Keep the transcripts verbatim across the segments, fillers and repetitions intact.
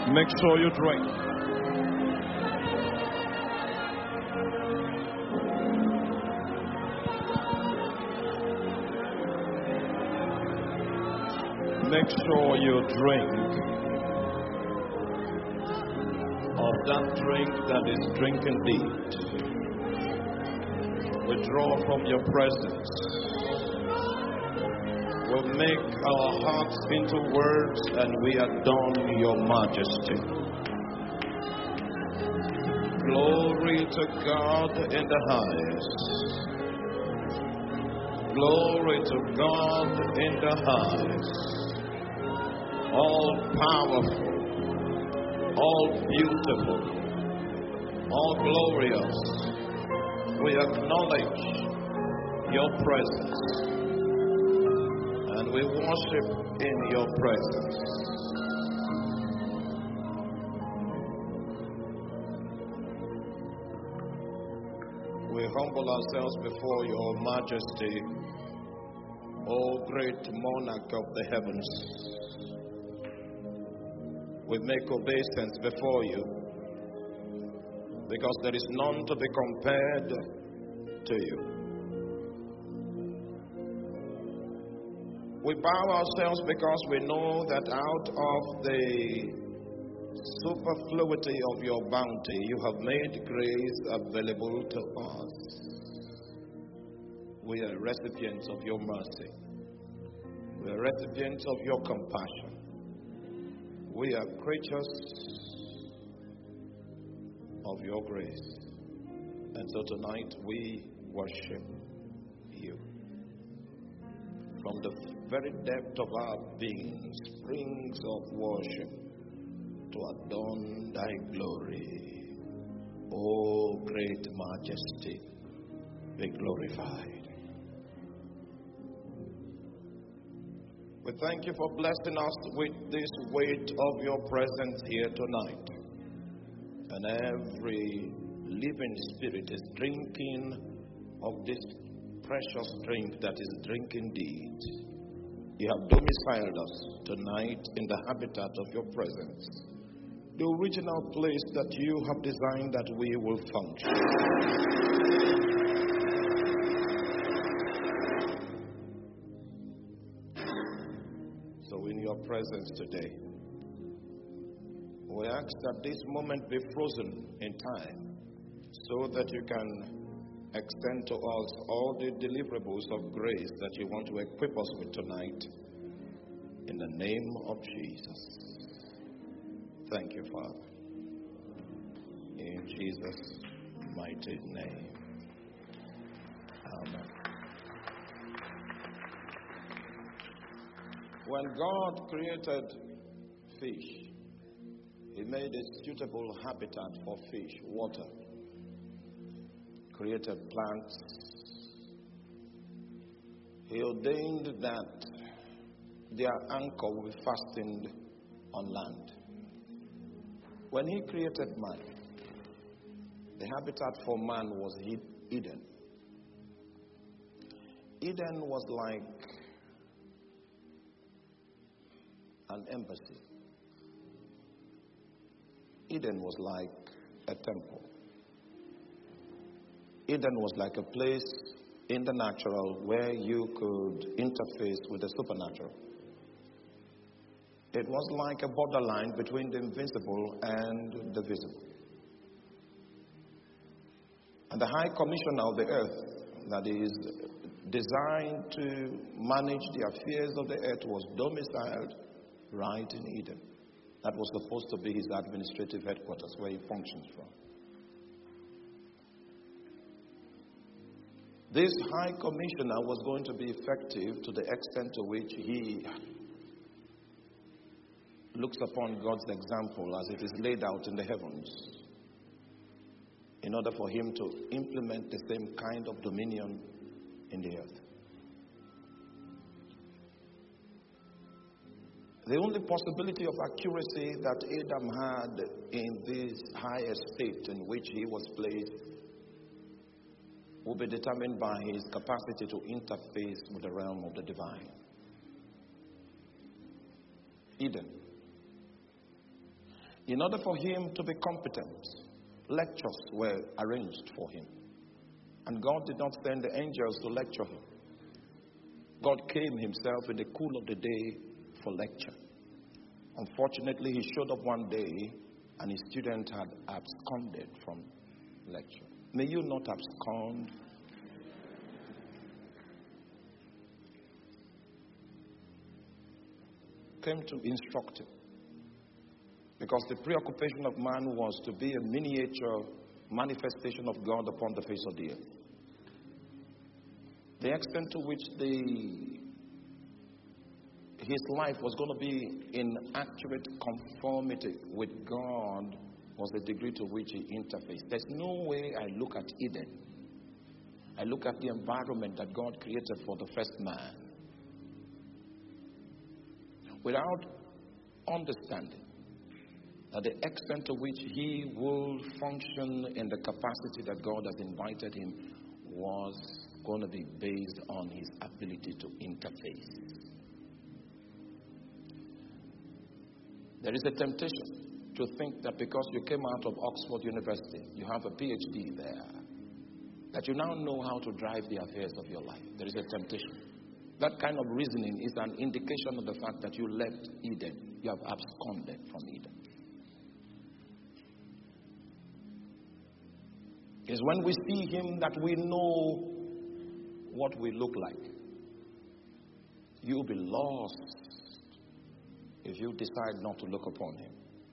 Make sure you drink. Make sure you drink of that drink that is drink indeed. We draw from your presence. We'll make our hearts into words and we adorn your majesty. Glory to God in the highest. Glory to God in the highest. All powerful, all beautiful, all glorious. We acknowledge your presence and we worship in your presence. We humble ourselves before your majesty, O great monarch of the heavens. We make obeisance before you because there is none to be compared to you. We bow ourselves because we know that out of the superfluity of your bounty, you have made grace available to us. We are recipients of your mercy. We are recipients of your compassion. We are creatures of your grace. And so tonight we worship you. From the very depth of our being, springs of worship to adorn thy glory. O great majesty, be glorified. We thank you for blessing us with this weight of your presence here tonight. And every living spirit is drinking of this precious drink that is drink indeed. You have domiciled us tonight in the habitat of your presence, the original place that you have designed that we will function. In your presence today, we ask that this moment be frozen in time so that you can extend to us all the deliverables of grace that you want to equip us with tonight. In the name of Jesus. Thank you, Father. In Jesus' mighty name. Amen. When God created fish, He made a suitable habitat for fish, water. Created plants. He ordained that their anchor will be fastened on land. When He created man, the habitat for man was Eden. Eden was like an embassy. Eden was like a temple. Eden was like a place in the natural where you could interface with the supernatural. It was like a borderline between the invisible and the visible. And the High Commissioner of the earth, that is designed to manage the affairs of the earth, was domiciled right in Eden. That was supposed to be his administrative headquarters, where he functions from. This High Commissioner was going to be effective to the extent to which he looks upon God's example as it is laid out in the heavens, in order for him to implement the same kind of dominion in the earth. The only possibility of accuracy that Adam had in this high estate in which he was placed will be determined by his capacity to interface with the realm of the divine. Eden. In order for him to be competent, lectures were arranged for him. And God did not send the angels to lecture him. God came himself in the cool of the day for lecture. Unfortunately, he showed up one day and his student had absconded from lecture. May you not abscond. Came to instruct him. Because the preoccupation of man was to be a miniature manifestation of God upon the face of the earth. The extent to which the his life was going to be in accurate conformity with God was the degree to which he interfaced. There's no way I look at Eden. I look at the environment that God created for the first man without understanding that the extent to which he will function in the capacity that God has invited him was going to be based on his ability to interface. There is a temptation to think that because you came out of Oxford University, you have a P H D there, that you now know how to drive the affairs of your life. There is a temptation. That kind of reasoning is an indication of the fact that you left Eden. You have absconded from Eden. It's when we see him that we know what we look like. You'll be lost if you decide not to look upon him.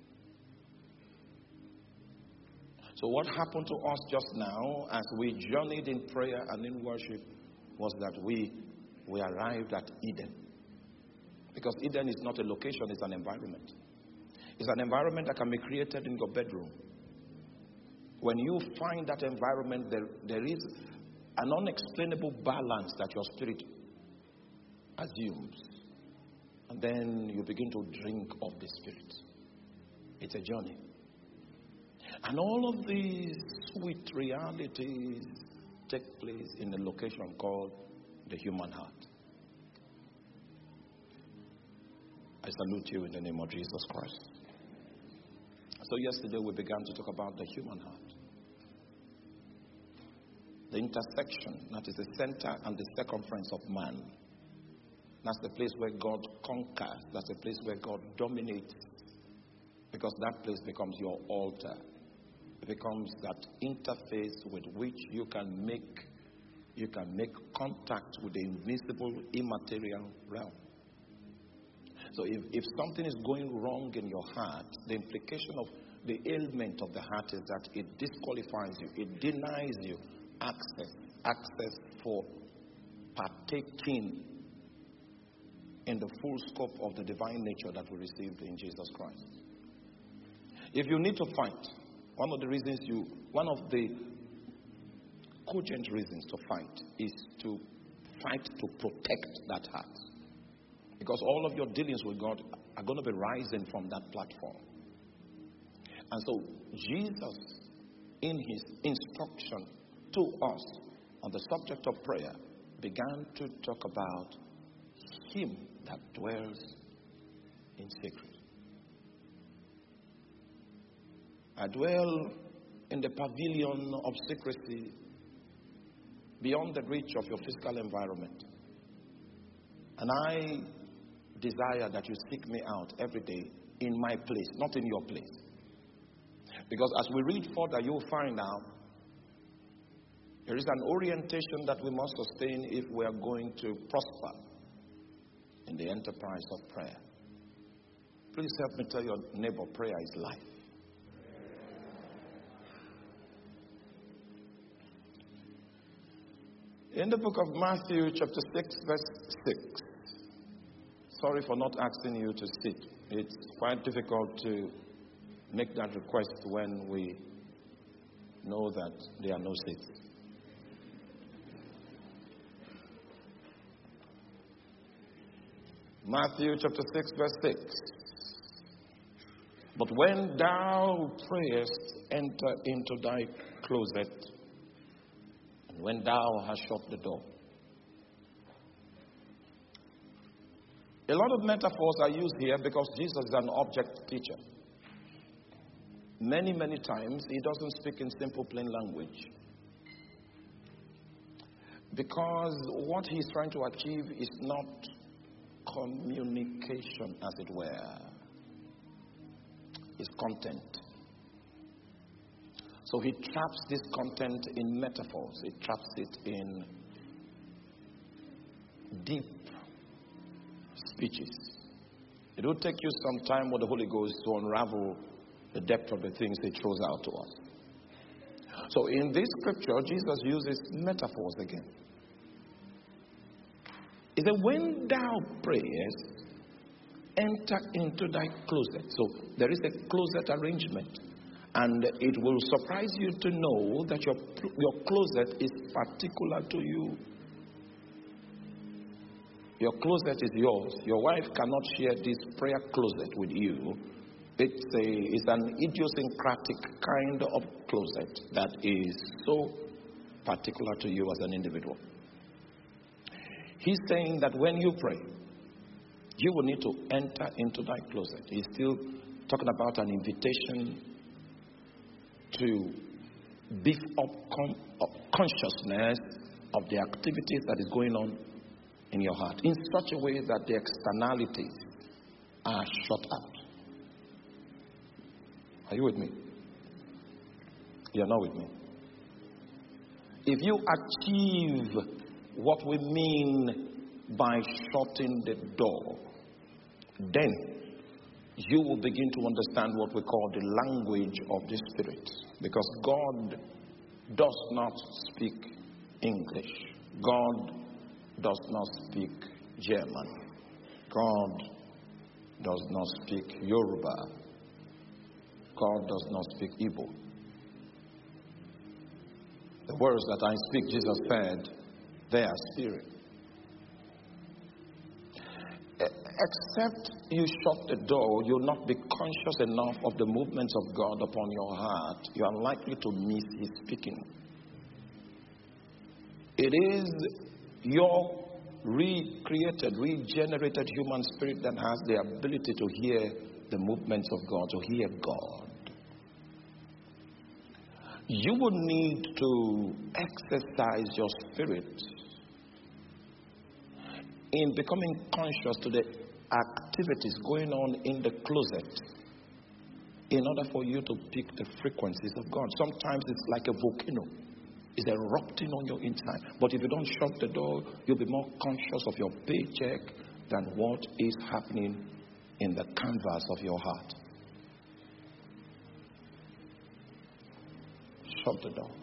So what happened to us just now as we journeyed in prayer and in worship was that we, we arrived at Eden. Because Eden is not a location, it's an environment. It's an environment that can be created in your bedroom. When you find that environment, there, there is an unexplainable balance that your spirit assumes. And then you begin to drink of the Spirit. It's a journey. And all of these sweet realities take place in a location called the human heart. I salute you in the name of Jesus Christ. So yesterday we began to talk about the human heart. The intersection, that is the center and the circumference of man. That's the place where God conquers. That's the place where God dominates. Because that place becomes your altar. It becomes that interface with which you can make you can make contact with the invisible, immaterial realm. So if, if something is going wrong in your heart, the implication of the ailment of the heart is that it disqualifies you. It denies you access. Access for partaking in the full scope of the divine nature that we received in Jesus Christ. If you need to fight, one of the reasons you, one of the cogent reasons to fight is to fight to protect that heart. Because all of your dealings with God are going to be rising from that platform. And so Jesus, in his instruction to us on the subject of prayer, began to talk about him that dwells in secret. I dwell in the pavilion of secrecy beyond the reach of your physical environment. And I desire that you seek me out every day in my place, not in your place. Because as we read further, you'll find out there is an orientation that we must sustain if we are going to prosper in the enterprise of prayer. Please help me tell your neighbor, prayer is life. In the book of Matthew, chapter six, verse six. Sorry for not asking you to sit. It's quite difficult to make that request when we know that there are no seats. Matthew chapter six, verse six. But when thou prayest, enter into thy closet, and when thou hast shut the door. A lot of metaphors are used here because Jesus is an object teacher. Many, many times, he doesn't speak in simple, plain language. Because what he's trying to achieve is not communication, as it were. It's content. So he traps this content in metaphors. He traps it in deep speeches. It will take you some time with the Holy Ghost to unravel the depth of the things he throws out to us. So in this scripture, Jesus uses metaphors again. He said, when thou prayest, enter into thy closet. So there is a closet arrangement. And it will surprise you to know that your, your closet is particular to you. Your closet is yours. Your wife cannot share this prayer closet with you. It's, a, it's an idiosyncratic kind of closet that is so particular to you as an individual. He's saying that when you pray, you will need to enter into thy closet. He's still talking about an invitation to beef up con- up consciousness of the activities that is going on in your heart in such a way that the externalities are shut out. Are you with me? You're not with me. If you achieve what we mean by shutting the door, then you will begin to understand what we call the language of the Spirit. Because God does not speak English. God does not speak German. God does not speak Yoruba. God does not speak Igbo. The words that I speak, Jesus said, they are spirit. Except you shut the door, you'll not be conscious enough of the movements of God upon your heart. You are likely to miss His speaking. It is your recreated, regenerated human spirit that has the ability to hear the movements of God, to hear God. You will need to exercise your spirit in becoming conscious to the activities going on in the closet in order for you to pick the frequencies of God. Sometimes it's like a volcano. It's erupting on your inside. But if you don't shut the door, you'll be more conscious of your paycheck than what is happening in the canvas of your heart. Shut the door.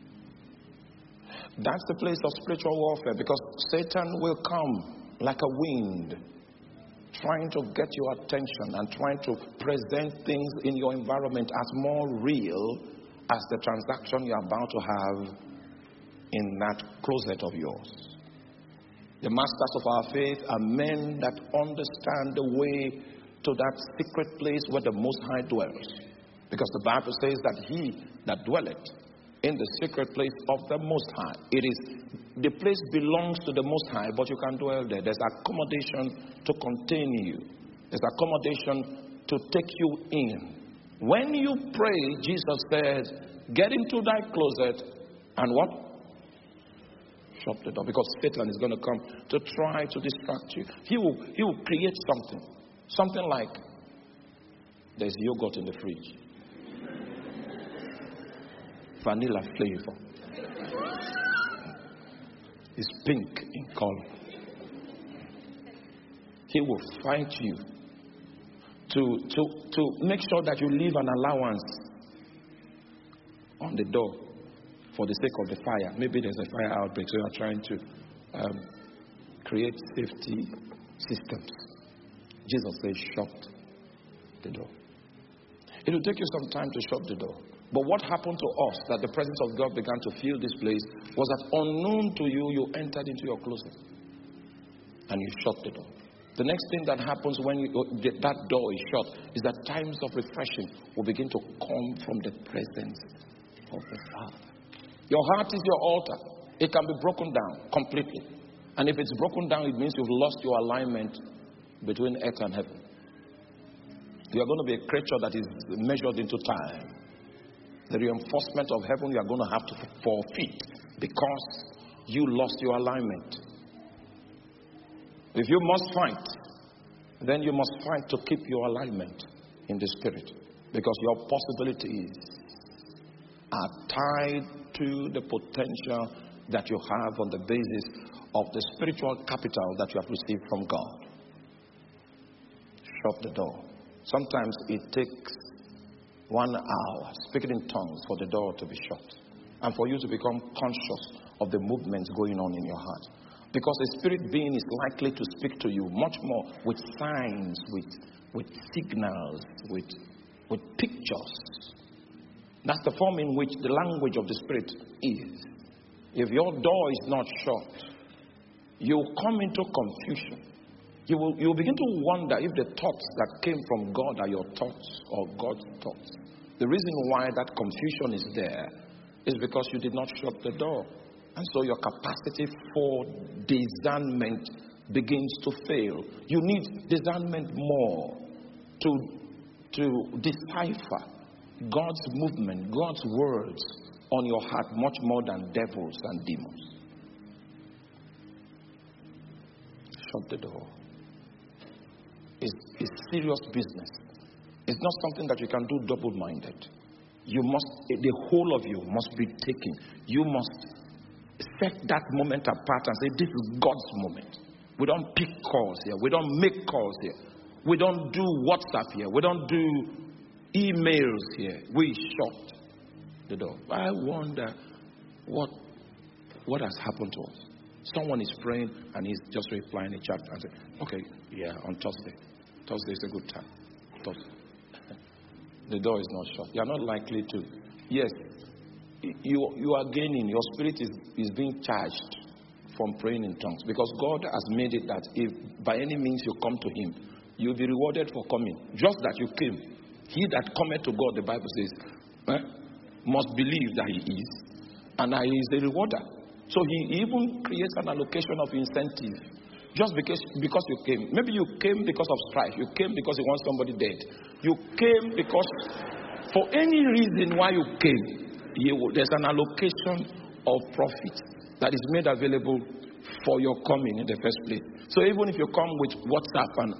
That's the place of spiritual warfare, because Satan will come like a wind, trying to get your attention and trying to present things in your environment as more real as the transaction you're about to have in that closet of yours. The masters of our faith are men that understand the way to that secret place where the Most High dwells. Because the Bible says that he that dwelleth in the secret place of the Most High. It is, the place belongs to the Most High, but you can dwell there. There's accommodation to contain you. There's accommodation to take you in. When you pray, Jesus says, get into thy closet and what? Shut the door. Because Satan is going to come to try to distract you. He will, he will create something. Something like, there's yogurt in the fridge. Vanilla flavor. It's pink in color. He will fight you to, to, to make sure that you leave an allowance on the door for the sake of the fire. Maybe there's a fire outbreak, so you're trying to um, create safety systems. Jesus says, shut the door. It will take you some time to shut the door. But what happened to us, that the presence of God began to fill this place, was that unknown to you, you entered into your closet and you shut the door. The next thing that happens when you, that door is shut is that times of refreshing will begin to come from the presence of the Father. Your heart is your altar. It can be broken down completely. And if it's broken down, it means you've lost your alignment between earth and heaven. You are going to be a creature that is measured into time. The reinforcement of heaven you are going to have to forfeit because you lost your alignment. If you must fight, then you must fight to keep your alignment in the spirit, because your possibilities are tied to the potential that you have on the basis of the spiritual capital that you have received from God. Shut the door. Sometimes it takes one hour speaking in tongues for the door to be shut, and for you to become conscious of the movements going on in your heart. Because a spirit being is likely to speak to you much more with signs, with, with signals, with, with pictures. That's the form in which the language of the spirit is. If your door is not shut, you will come into confusion. You will, you will begin to wonder if the thoughts that came from God are your thoughts or God's thoughts. The reason why that confusion is there is because you did not shut the door. And so your capacity for discernment begins to fail. You need discernment more to, to decipher God's movement, God's words on your heart much more than devils and demons. Shut the door. It's, it's serious business. It's not something that you can do double-minded. You must, the whole of you must be taken. You must set that moment apart and say, this is God's moment. We don't pick calls here. We don't make calls here. We don't do WhatsApp here. We don't do emails here. We shut the door. I wonder what, what has happened to us. Someone is praying and he's just replying a chat and saying, okay, yeah, on Thursday. Thursday is a good time. Thursday. The door is not shut. You are not likely to. Yes, you, you are gaining. Your spirit is, is being charged from praying in tongues, because God has made it that if by any means you come to him, you'll be rewarded for coming. Just that you came. He that cometh to God, the Bible says, eh, must believe that he is, and that he is the rewarder. So he even creates an allocation of incentive. Just because, because you came. Maybe you came because of strife. You came because you want somebody dead. You came because, for any reason why you came, you, there's an allocation of profit that is made available for your coming in the first place. So even if you come with WhatsApp, and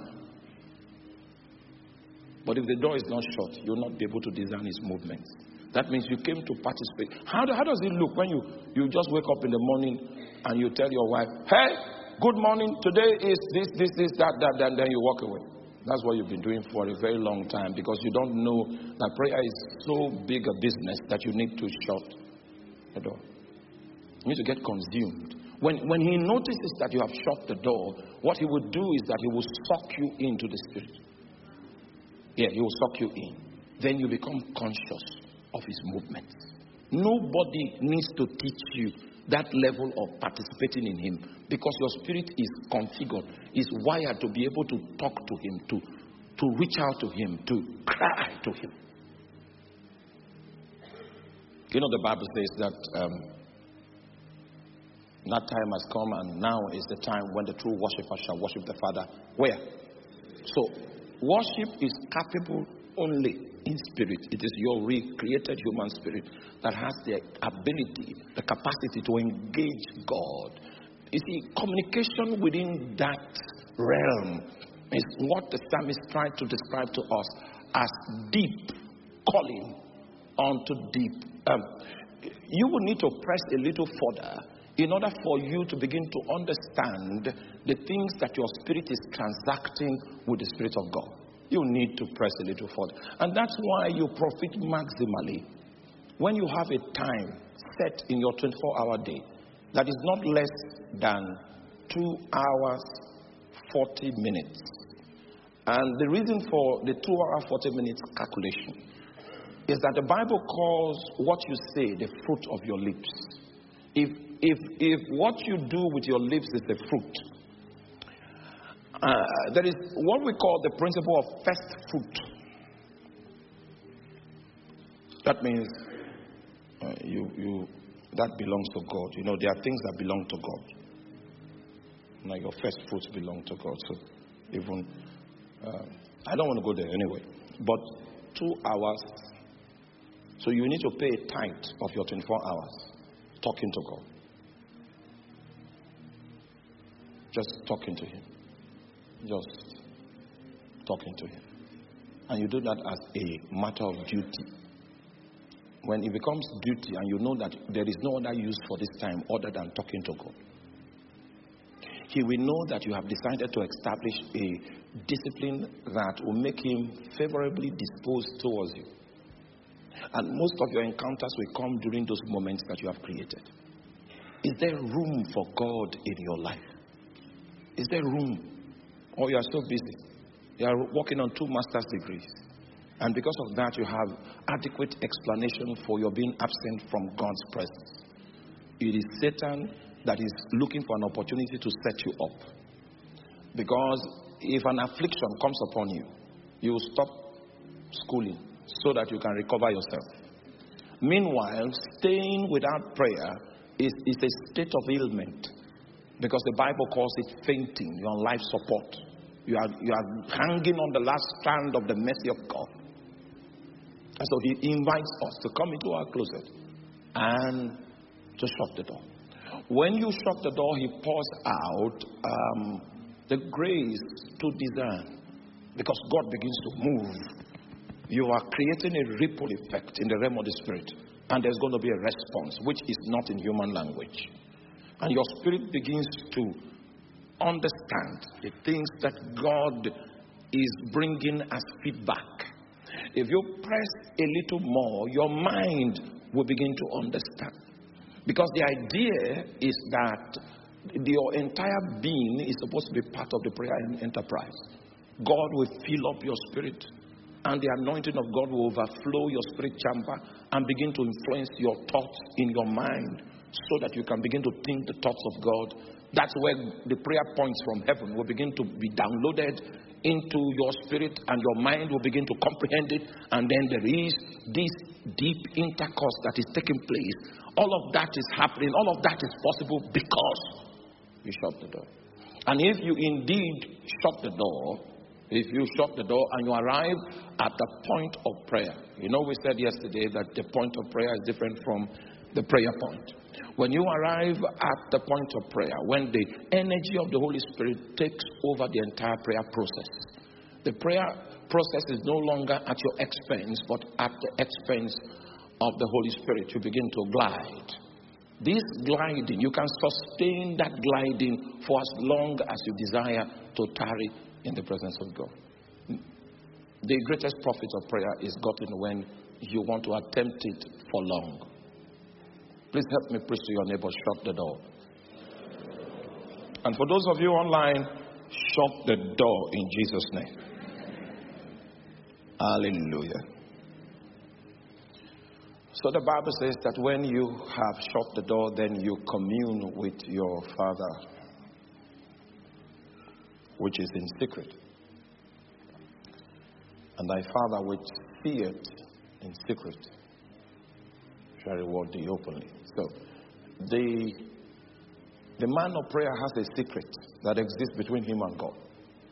but if the door is not shut, you'll not be able to discern his movements. That means you came to participate. How, do, how does it look when you, you just wake up in the morning and you tell your wife, hey, good morning, today is this, this, this, that, that, that, and then you walk away. That's what you've been doing for a very long time, because you don't know that prayer is so big a business that you need to shut the door. You need to get consumed. When, when he notices that you have shut the door, what he will do is that he will suck you into the spirit. Yeah, he will suck you in. Then you become conscious of his movements. Nobody needs to teach you that level of participating in him, because your spirit is configured, is wired to be able to talk to him, to, to reach out to him, to cry to him. You know, the Bible says that um, that time has come, and now is the time when the true worshiper shall worship the Father. Where? So, worship is capable only in spirit. It is your recreated human spirit that has the ability, the capacity to engage God. You see, communication within that realm is what the psalmist tried to describe to us as deep calling onto deep. Um, you will need to press a little further in order for you to begin to understand the things that your spirit is transacting with the Spirit of God. You need to press a little further. And that's why you profit maximally when you have a time set in your twenty-four hour day that is not less than two hours, forty minutes. And the reason for the two hour, forty minutes calculation is that the Bible calls what you say the fruit of your lips. If, if, if what you do with your lips is the fruit, Uh, there is what we call the principle of first fruit. That means uh, you, you, that belongs to God. You know, there are things that belong to God. Like your first fruits belong to God. So even, uh, I don't want to go there anyway. but two hours. So you need to pay a tithe of your twenty-four hours talking to God. Just talking to Him. Just talking to Him. And you do that as a matter of duty. When it becomes duty and you know that there is no other use for this time other than talking to God, He will know that you have decided to establish a discipline that will make Him favorably disposed towards you. And most of your encounters will come during those moments that you have created. Is there room for God in your life? Is there room? Or you are so busy. You are working on two master's degrees. And because of that, you have adequate explanation for your being absent from God's presence. It is Satan that is looking for an opportunity to set you up. Because if an affliction comes upon you, you will stop schooling so that you can recover yourself. Meanwhile, staying without prayer is, is a state of ailment. Because the Bible calls it fainting. You're on life support. You are, you are hanging on the last strand of the mercy of God. And so He invites us to come into our closet and to shut the door. When you shut the door, He pours out um, the grace to discern. Because God begins to move. You are creating a ripple effect in the realm of the Spirit. And there's going to be a response, which is not in human language. And your spirit begins to understand the things that God is bringing as feedback. If you press a little more, your mind will begin to understand. Because the idea is that your entire being is supposed to be part of the prayer enterprise. God will fill up your spirit, and the anointing of God will overflow your spirit chamber and begin to influence your thoughts in your mind so that you can begin to think the thoughts of God. That's where the prayer points from heaven will begin to be downloaded into your spirit, and your mind will begin to comprehend it. And then there is this deep intercourse that is taking place. All of that is happening. All of that is possible because you shut the door. And if you indeed shut the door, if you shut the door and you arrive at the point of prayer, you know, we said yesterday that the point of prayer is different from the prayer point. When you arrive at the point of prayer, when the energy of the Holy Spirit takes over the entire prayer process, the prayer process is no longer at your expense, but at the expense of the Holy Spirit. You begin to glide. This gliding, you can sustain that gliding for as long as you desire to tarry in the presence of God. The greatest profit of prayer is gotten when you want to attempt it for long. Please help me preach to your neighbor, shut the door. And for those of you online, shut the door in Jesus' name. Hallelujah. So the Bible says that when you have shut the door, then you commune with your Father, which is in secret. And thy Father which seeth in secret shall reward thee openly. So the the man of prayer has a secret that exists between him and God.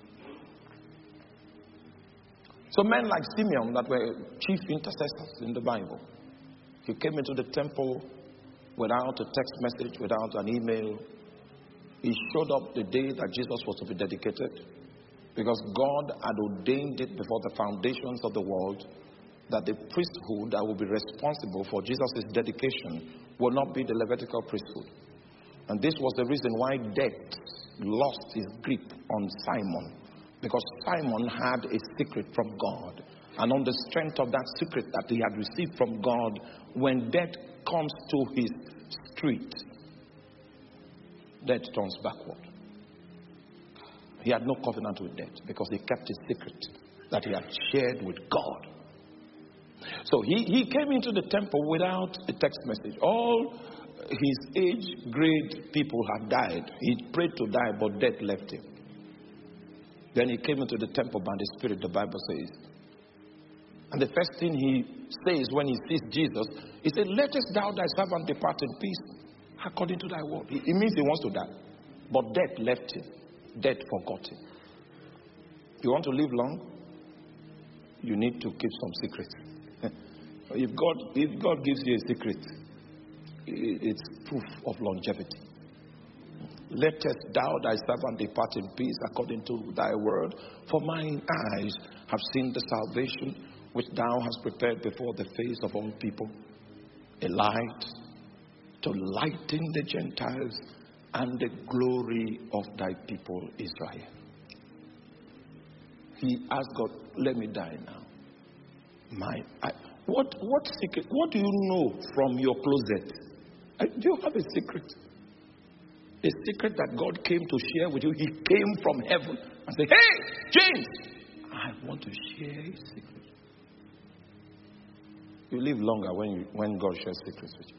So men like Simeon that were chief intercessors in the Bible, he came into the temple without a text message, without an email. He showed up the day that Jesus was to be dedicated, because God had ordained it before the foundations of the world that the priesthood that will be responsible for Jesus' dedication will not be the Levitical priesthood. And this was the reason why death lost his grip on Simon, because Simon had a secret from God. And on the strength of that secret that he had received from God, when death comes to his street, death turns backward. He had no covenant with death because he kept his secret that he had shared with God. So he, he came into the temple without a text message. All his age grade people had died. He prayed to die, but death left him. Then he came into the temple by the Spirit, the Bible says. And the first thing he says when he sees Jesus, he said, "Lettest thou thy servant depart in peace, according to thy word." It means he wants to die. But death left him. Death forgot him. You want to live long? you need to keep some secrets. If God, if God gives you a secret, it's proof of longevity. Lettest thou thy servant depart in peace according to thy word. For mine eyes have seen the salvation which thou hast prepared before the face of all people, a light to lighten the Gentiles and the glory of thy people Israel. He asked God, let me die now. My, I, what, what secret? What do you know from your closet? I, do you have a secret? A secret that God came to share with you. He came from heaven and said, hey, James, I want to share a secret. You live longer when, you, when God shares secrets with you.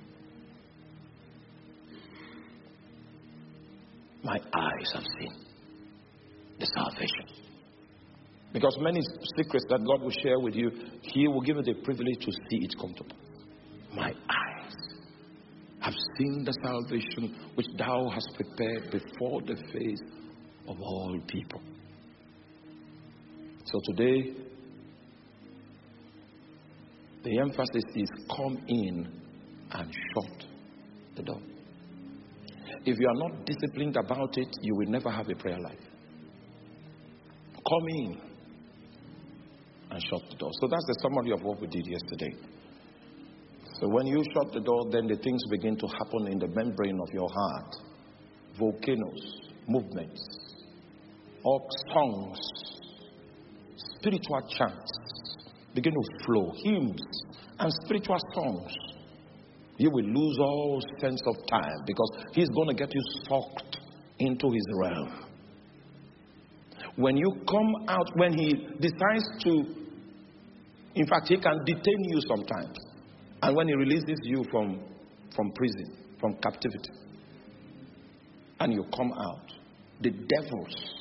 My eyes have seen the salvation. Because many secrets that God will share with you, He will give you the privilege to see it come to pass. My eyes have seen the salvation which thou hast prepared before the face of all people. So today, the emphasis is come in and shut the door. If you are not disciplined about it, you will never have a prayer life. Come in and shut the door. So that's the summary of what we did yesterday. So when you shut the door, then the things begin to happen in the membrane of your heart. Volcanoes, movements, or songs, spiritual chants begin to flow, hymns and spiritual songs. You will lose all sense of time because He's going to get you sucked into His realm. When you come out, when He decides to, in fact, He can detain you sometimes. And when He releases you from, from prison, from captivity, and you come out, the devils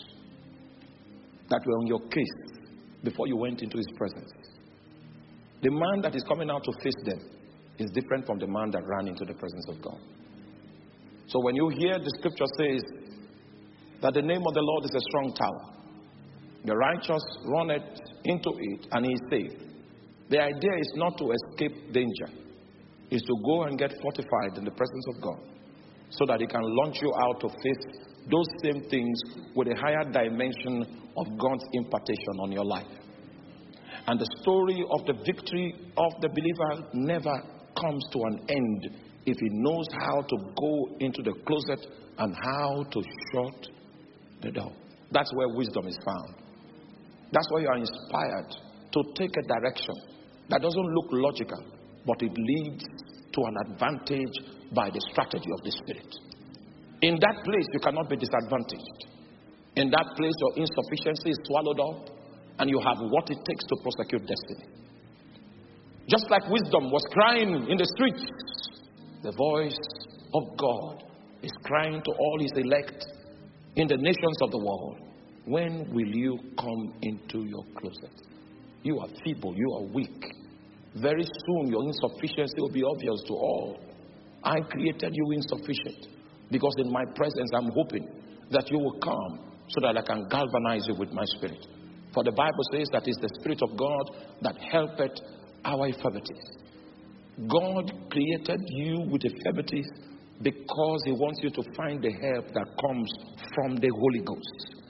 that were on your case before you went into His presence, the man that is coming out to face them is different from the man that ran into the presence of God. So when you hear the scripture says that the name of the Lord is a strong tower, the righteous runneth into it and he is safe. The idea is not to escape danger, is to go and get fortified in the presence of God so that He can launch you out to face those same things with a higher dimension of God's impartation on your life. And the story of the victory of the believer never comes to an end if he knows how to go into the closet and how to shut the door. That's where wisdom is found. That's why you are inspired to take a direction that doesn't look logical, but it leads to an advantage by the strategy of the Spirit. In that place, you cannot be disadvantaged. In that place, your insufficiency is swallowed up, and you have what it takes to prosecute destiny. Just like wisdom was crying in the streets, the voice of God is crying to all His elect in the nations of the world. When will you come into your closet? You are feeble, you are weak. Very soon your insufficiency will be obvious to all. I created you insufficient because in my presence I'm hoping that you will come so that I can galvanize you with my Spirit. For the Bible says that it's the Spirit of God that helpeth our infirmities. God created you with infirmities because He wants you to find the help that comes from the Holy Ghost.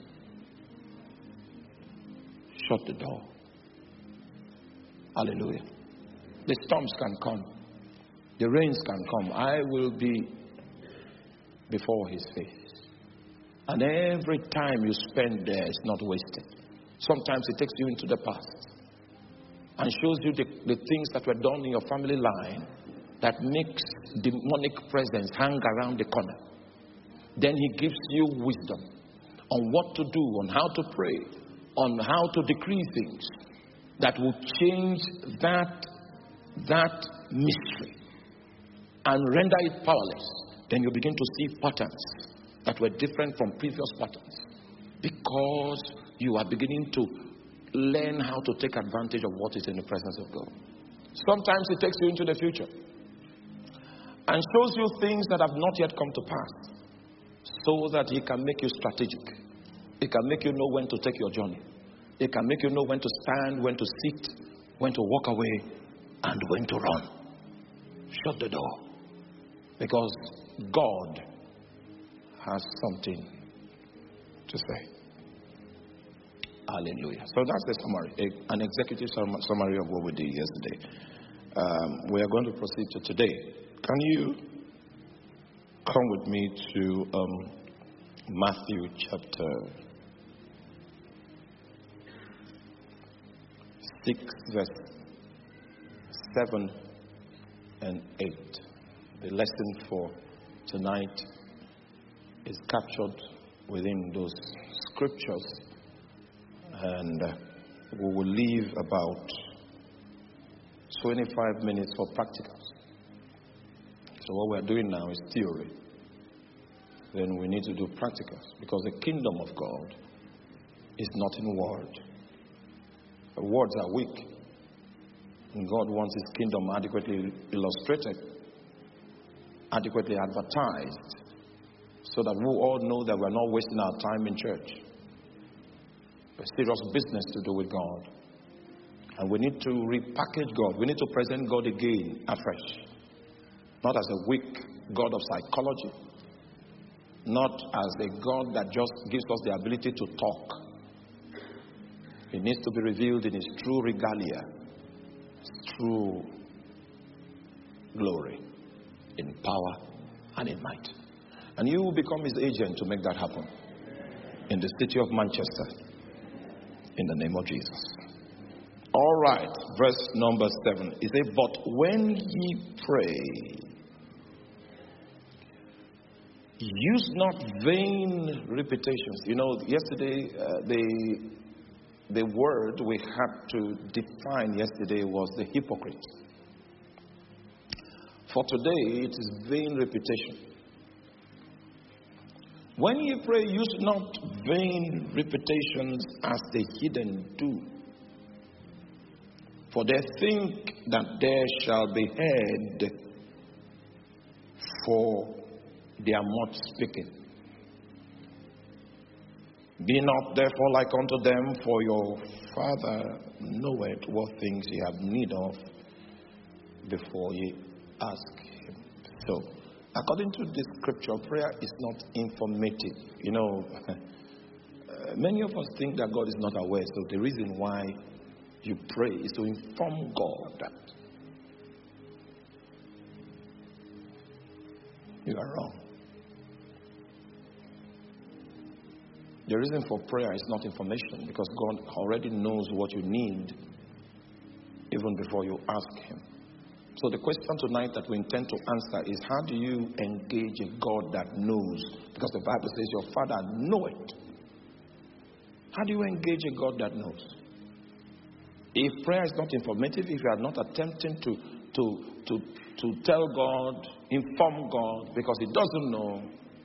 Shut the door. Hallelujah. The storms can come. The rains can come. I will be before His face. And every time you spend there is not wasted. Sometimes it takes you into the past and shows you the, the things that were done in your family line that makes demonic presence hang around the corner. Then He gives you wisdom on what to do, on how to pray, on how to decree things that will change that, that mystery and render it powerless. Then you begin to see patterns that were different from previous patterns because you are beginning to learn how to take advantage of what is in the presence of God. Sometimes it takes you into the future and shows you things that have not yet come to pass so that He can make you strategic. He can make you know when to take your journey. It can make you know when to stand, when to sit, when to walk away, and when to run. Shut the door. Because God has something to say. Hallelujah. So that's the summary, a, an executive sum- summary of what we did yesterday. Um, we are going to proceed to today. Can you come with me to um, Matthew chapter six, verse seven and eight. The lesson for tonight is captured within those scriptures, and uh, we will leave about twenty-five minutes for practicals. So what we're doing now is theory. Then we need to do practicals, because the kingdom of God is not in word. The words are weak, and God wants His kingdom adequately illustrated, adequately advertised, so that we all know that we're not wasting our time in church. A serious business to do with God. And we need to repackage God. We need to present God again afresh. Not as a weak God of psychology. Not as a God that just gives us the ability to talk. He needs to be revealed in His true regalia. His true glory. In power and in might. And you will become His agent to make that happen. In the city of Manchester. In the name of Jesus. All right. Verse number seven. It says, but when ye pray, use not vain repetitions. You know, yesterday, uh, the, the word we had to define yesterday was the hypocrite. For today, it is vain repetition. When ye pray, use not vain repetitions as the heathen do. For they think that they shall be heard for their much speaking. Be not therefore like unto them, for your Father knoweth what things ye have need of before ye ask Him. So, according to this scripture, prayer is not informative. You know, uh, many of us think that God is not aware. So the reason why you pray is to inform God that you are wrong. The reason for prayer is not information, because God already knows what you need even before you ask Him. So the question tonight that we intend to answer is, how do you engage a God that knows? Because the Bible says your Father knoweth. How do you engage a God that knows? If prayer is not informative, if you are not attempting to, to, to, to tell God, inform God, because He doesn't know.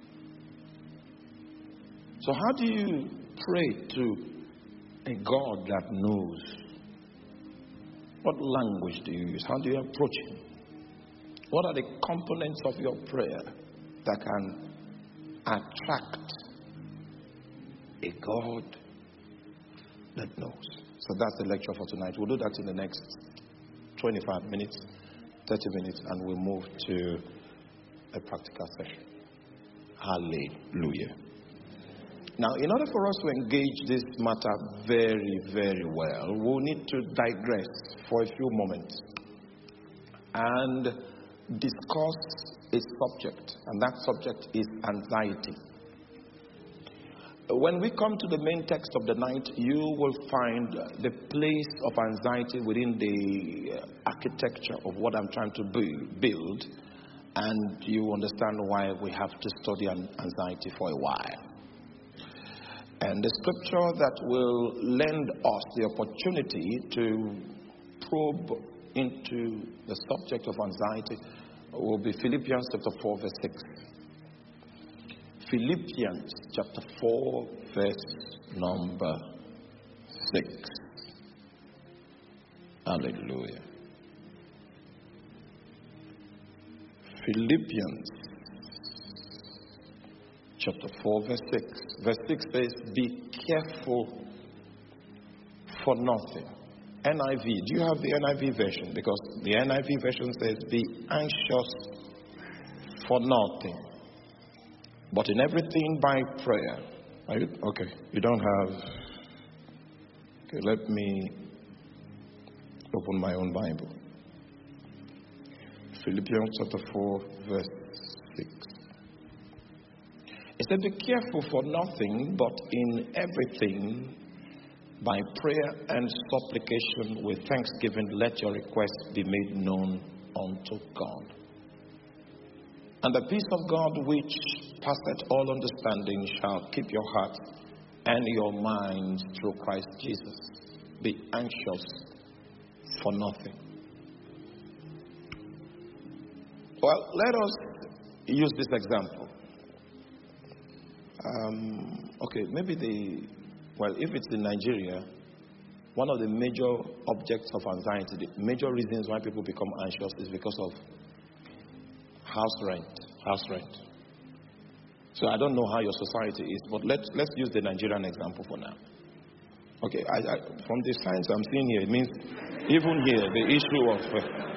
So how do you pray to a God that knows? What language do you use? How do you approach Him? What are the components of your prayer that can attract a God that knows? So that's the lecture for tonight. We'll do that in the next twenty-five minutes, thirty minutes, and we'll move to a practical session. Hallelujah. Now, in order for us to engage this matter very, very well, we'll need to digress for a few moments and discuss a subject, and that subject is anxiety. When we come to the main text of the night, you will find the place of anxiety within the architecture of what I'm trying to build, and you understand why we have to study anxiety for a while. And the scripture that will lend us the opportunity to probe into the subject of anxiety will be Philippians chapter four, verse six. Philippians chapter four, verse number six. Hallelujah. Philippians chapter four, verse six. Verse six says, be careful for nothing. N I V. Do you have the N I V version? Because the N I V version says, be anxious for nothing, but in everything by prayer. Are you, okay, you don't have. Okay, let me open my own Bible. Philippians chapter four, verse six. It said, be careful for nothing, but in everything by prayer and supplication with thanksgiving, let your requests be made known unto God. And the peace of God, which passeth all understanding, shall keep your heart and your minds through Christ Jesus. Be anxious for nothing. Well, let us use this example. Um, okay, maybe the, well, if it's in Nigeria, one of the major objects of anxiety, the major reasons why people become anxious is because of house rent. House rent. So I don't know how your society is, but let's let's use the Nigerian example for now. Okay, I, I, from the signs I'm seeing here, it means even here the issue of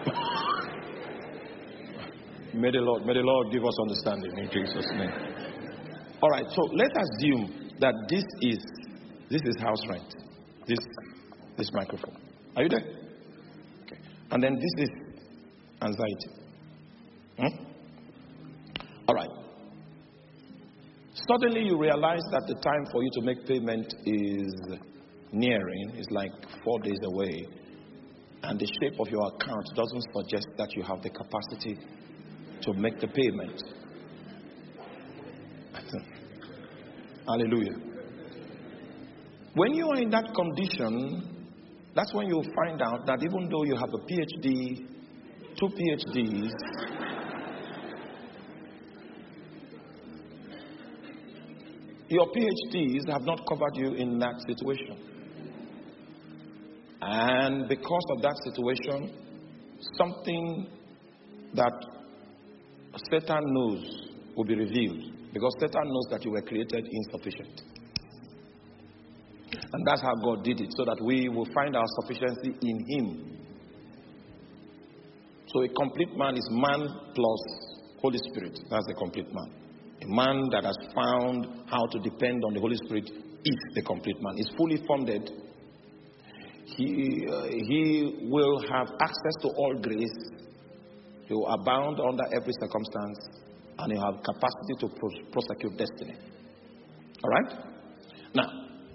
uh, may the Lord may the Lord give us understanding in Jesus' name. All right, so let's assume that this is this is house rent. This this microphone. Are you there? Okay, and then this is anxiety. Hmm? All right. Suddenly you realize that the time for you to make payment is nearing, is like four days away, and the shape of your account doesn't suggest that you have the capacity to make the payment. Hallelujah. When you are in that condition, that's when you find out that even though you have a P H D, two P H Ds, your P H Ds have not covered you in that situation. And because of that situation, something that Satan knows will be revealed. Because Satan knows that you were created insufficient. And that's how God did it, so that we will find our sufficiency in Him. So a complete man is man plus Holy Spirit. That's a complete man. A man that has found how to depend on the Holy Spirit is the complete man. He's fully funded. He, uh, he will have access to all grace. He will abound under every circumstance. And he will have capacity to pros- prosecute destiny. All right? Now,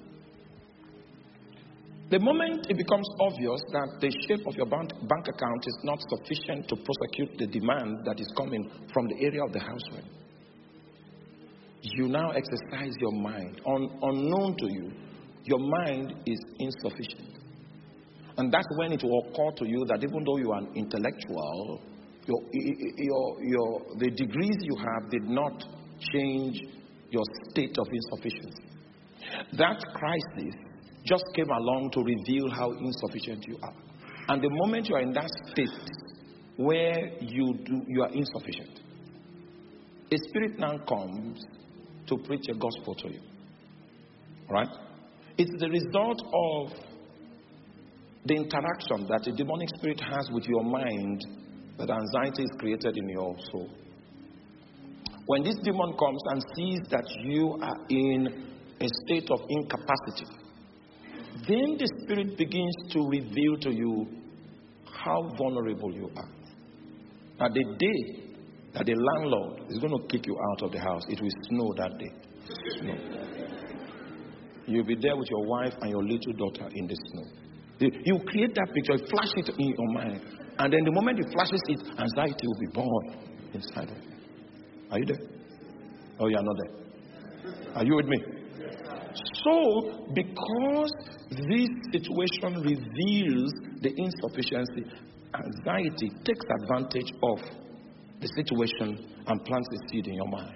the moment it becomes obvious that the shape of your bank, bank account is not sufficient to prosecute the demand that is coming from the area of the house rent, you now exercise your mind. Un- unknown to you, your mind is insufficient. And that's when it will occur to you that even though you are an intellectual, your, your, your, the degrees you have did not change your state of insufficiency. That crisis just came along to reveal how insufficient you are. And the moment you are in that state where you do, you are insufficient, a spirit now comes to preach a gospel to you. Right? It's the result of the interaction that a demonic spirit has with your mind that anxiety is created in your soul. When this demon comes and sees that you are in a state of incapacity, then the spirit begins to reveal to you how vulnerable you are. Now, the day that the landlord is going to kick you out of the house, it will snow that day. Snow. You'll be there with your wife and your little daughter in the snow. You create that picture, flash it in your mind, and then the moment it flashes it, anxiety will be born inside of you. Are you there? Oh, you are not there. Are you with me? So, because this situation reveals the insufficiency, anxiety takes advantage of the situation and plants a seed in your mind.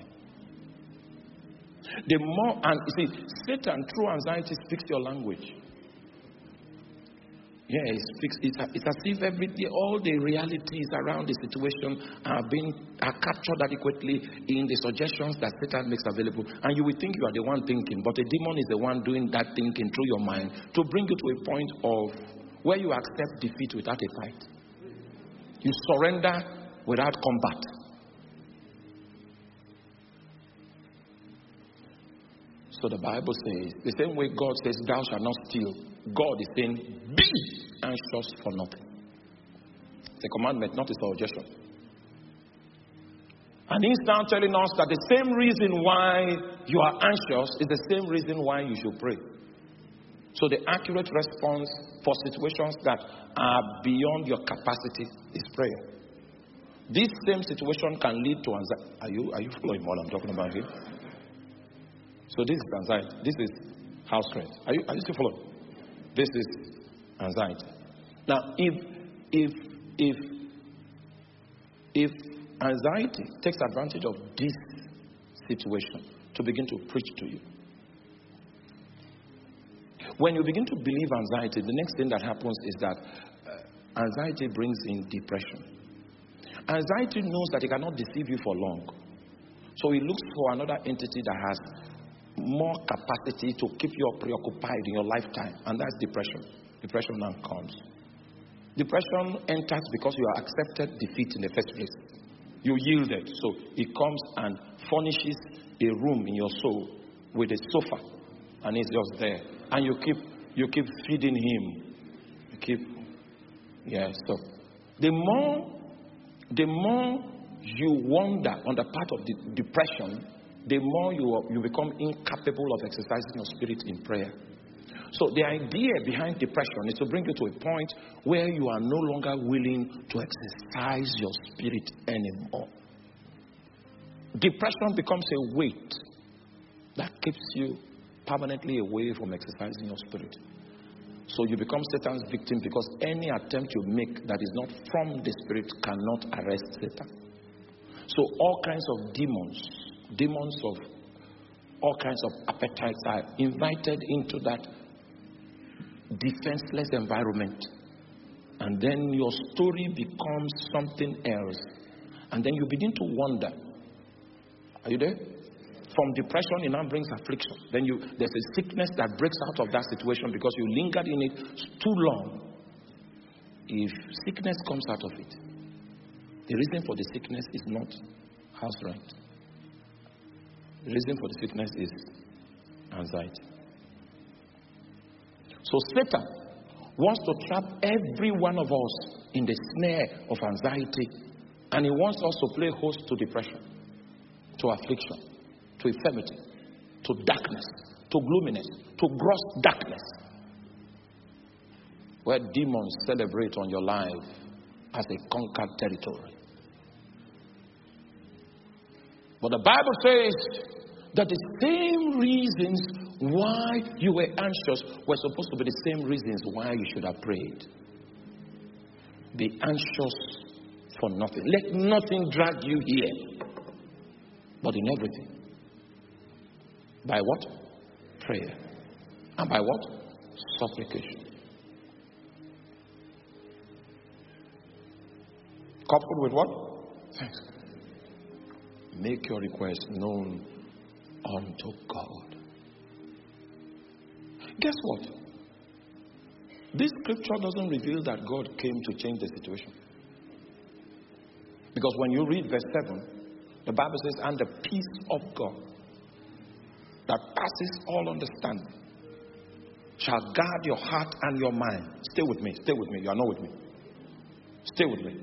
The more, and you see, Satan through anxiety speaks your language. Yeah, it's fixed. It's, it's as if every day, all the realities around the situation are being are captured adequately in the suggestions that Satan makes available. And you will think you are the one thinking, but the demon is the one doing that thinking through your mind to bring you to a point of where you accept defeat without a fight. You surrender without combat. So the Bible says, the same way God says, thou shalt not steal, God is saying, be anxious for nothing. It's a commandment, not a suggestion. And he's now telling us that the same reason why you are anxious is the same reason why you should pray. So the accurate response for situations that are beyond your capacity is prayer. This same situation can lead to anxiety. Are you, are you following what I'm talking about here? So this is anxiety. This is house strength. Are you, are you still following? This is anxiety. Now, if if if if anxiety takes advantage of this situation to begin to preach to you, when you begin to believe anxiety, the next thing that happens is that uh, anxiety brings in depression. Anxiety knows that it cannot deceive you for long, so it looks for another entity that has more capacity to keep you preoccupied in your lifetime, and that's depression. Depression now comes. Depression enters because you have accepted defeat in the first place. You yielded, so it comes and furnishes a room in your soul with a sofa, and it's just there, and you keep you keep feeding him. You keep, yeah. So the more the more you wander on the path of the depression, the more you, you become incapable of exercising your spirit in prayer. So the idea behind depression is to bring you to a point where you are no longer willing to exercise your spirit anymore. Depression becomes a weight that keeps you permanently away from exercising your spirit. So you become Satan's victim because any attempt you make that is not from the spirit cannot arrest Satan. So all kinds of demons, demons of all kinds of appetites are invited into that defenseless environment. And then your story becomes something else. And then you begin to wonder. Are you there? From depression, it now brings affliction. Then you there's a sickness that breaks out of that situation because you lingered in it too long. If sickness comes out of it, the reason for the sickness is not house rent. The reason for the sickness is anxiety. So Satan wants to trap every one of us in the snare of anxiety, and he wants us to play host to depression, to affliction, to infirmity, to darkness, to gloominess, to gross darkness, where demons celebrate on your life as a conquered territory. But the Bible says that the same reasons why you were anxious were supposed to be the same reasons why you should have prayed. Be anxious for nothing. Let nothing drag you here, but in everything. By what? Prayer. And by what? Supplication. Coupled with what? Thanks. Make your request known unto God. Guess what? This scripture doesn't reveal that God came to change the situation. Because when you read verse seven, the Bible says, and the peace of God that passes all understanding shall guard your heart and your mind. Stay with me, stay with me. You are not with me. Stay with me.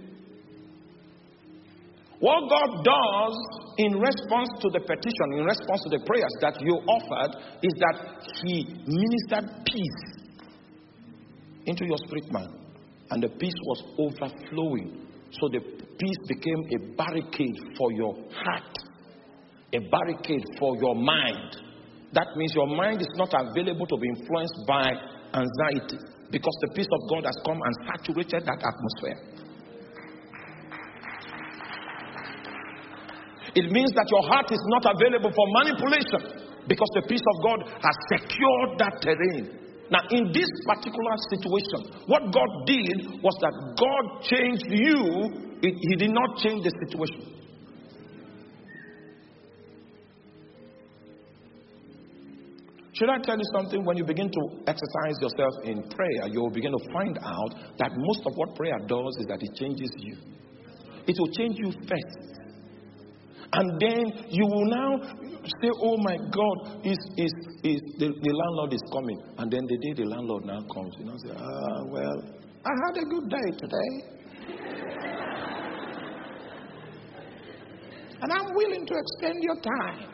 What God does in response to the petition, in response to the prayers that you offered, is that He ministered peace into your spirit man. And the peace was overflowing. So the peace became a barricade for your heart, a barricade for your mind. That means your mind is not available to be influenced by anxiety, because the peace of God has come and saturated that atmosphere. It means that your heart is not available for manipulation, because the peace of God has secured that terrain. Now, in this particular situation, what God did was that God changed you. He, he did not change the situation. Should I tell you something? When you begin to exercise yourself in prayer, you will begin to find out that most of what prayer does is that it changes you. It will change you first. And then you will now say, oh my God, is is is the, the landlord is coming. And then the day the landlord now comes, you know, say, ah, well, I had a good day today. And I'm willing to extend your time.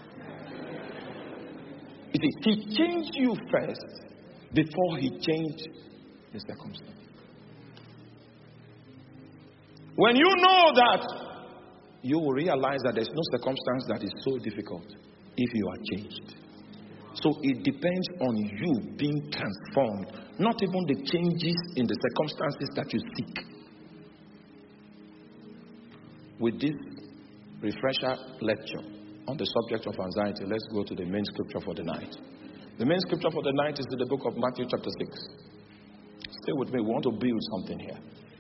You see, he changed you first before he changed the circumstance. When you know that, you will realize that there's no circumstance that is so difficult if you are changed. So it depends on you being transformed, not even the changes in the circumstances that you seek. With this refresher lecture on the subject of anxiety, let's go to the main scripture for the night. The main scripture for the night is in the book of Matthew chapter six. Stay with me. We want to build something here.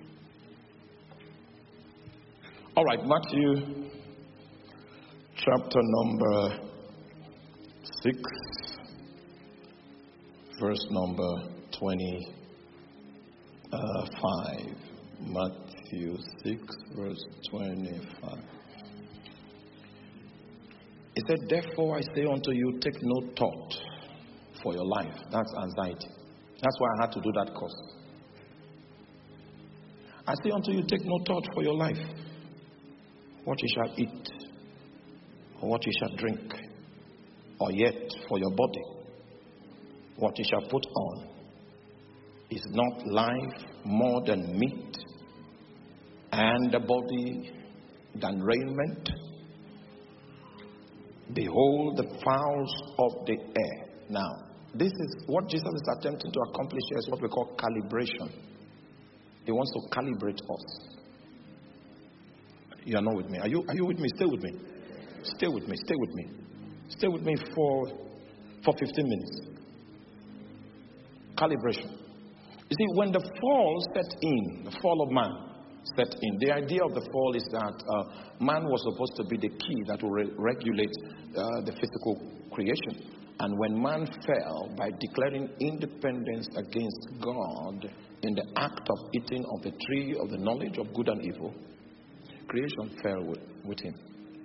All right, Matthew chapter number six, verse number twenty-five. Matthew six, verse twenty-five. He said, therefore I say unto you, take no thought for your life. That's anxiety. That's why I had to do that course. I say unto you, take no thought for your life, what you shall eat, or what you shall drink, or yet for your body, what you shall put on. Is not life more than meat, and the body than raiment? Behold the fowls of the air. Now, this is what Jesus is attempting to accomplish here, is what we call calibration. He wants to calibrate us. You are not with me. Are you, are you with me? Stay with me. Stay with me. Stay with me. Stay with me for, for fifteen minutes. Calibration. You see, when the fall set in, the fall of man set in, the idea of the fall is that uh, man was supposed to be the key that will re- regulate uh, the physical creation. And when man fell by declaring independence against God in the act of eating of the tree of the knowledge of good and evil, creation fell with, with him.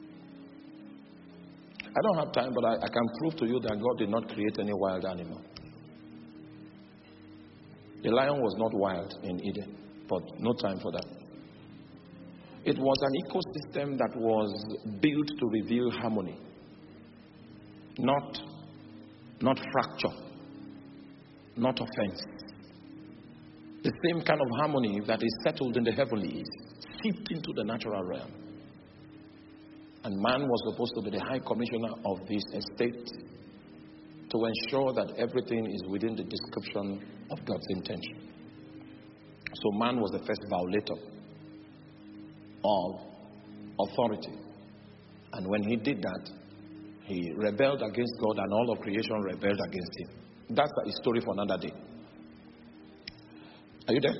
I don't have time, but I, I can prove to you that God did not create any wild animal. The lion was not wild in Eden, but no time for that. It was an ecosystem that was built to reveal harmony, not, not fracture, not offense. The same kind of harmony that is settled in the heavenlies seeped into the natural realm. And man was supposed to be the high commissioner of this estate to ensure that everything is within the description of God's intention. So man was the first violator of authority. And when he did that, he rebelled against God, and all of creation rebelled against him. That's a story for another day. Are you there?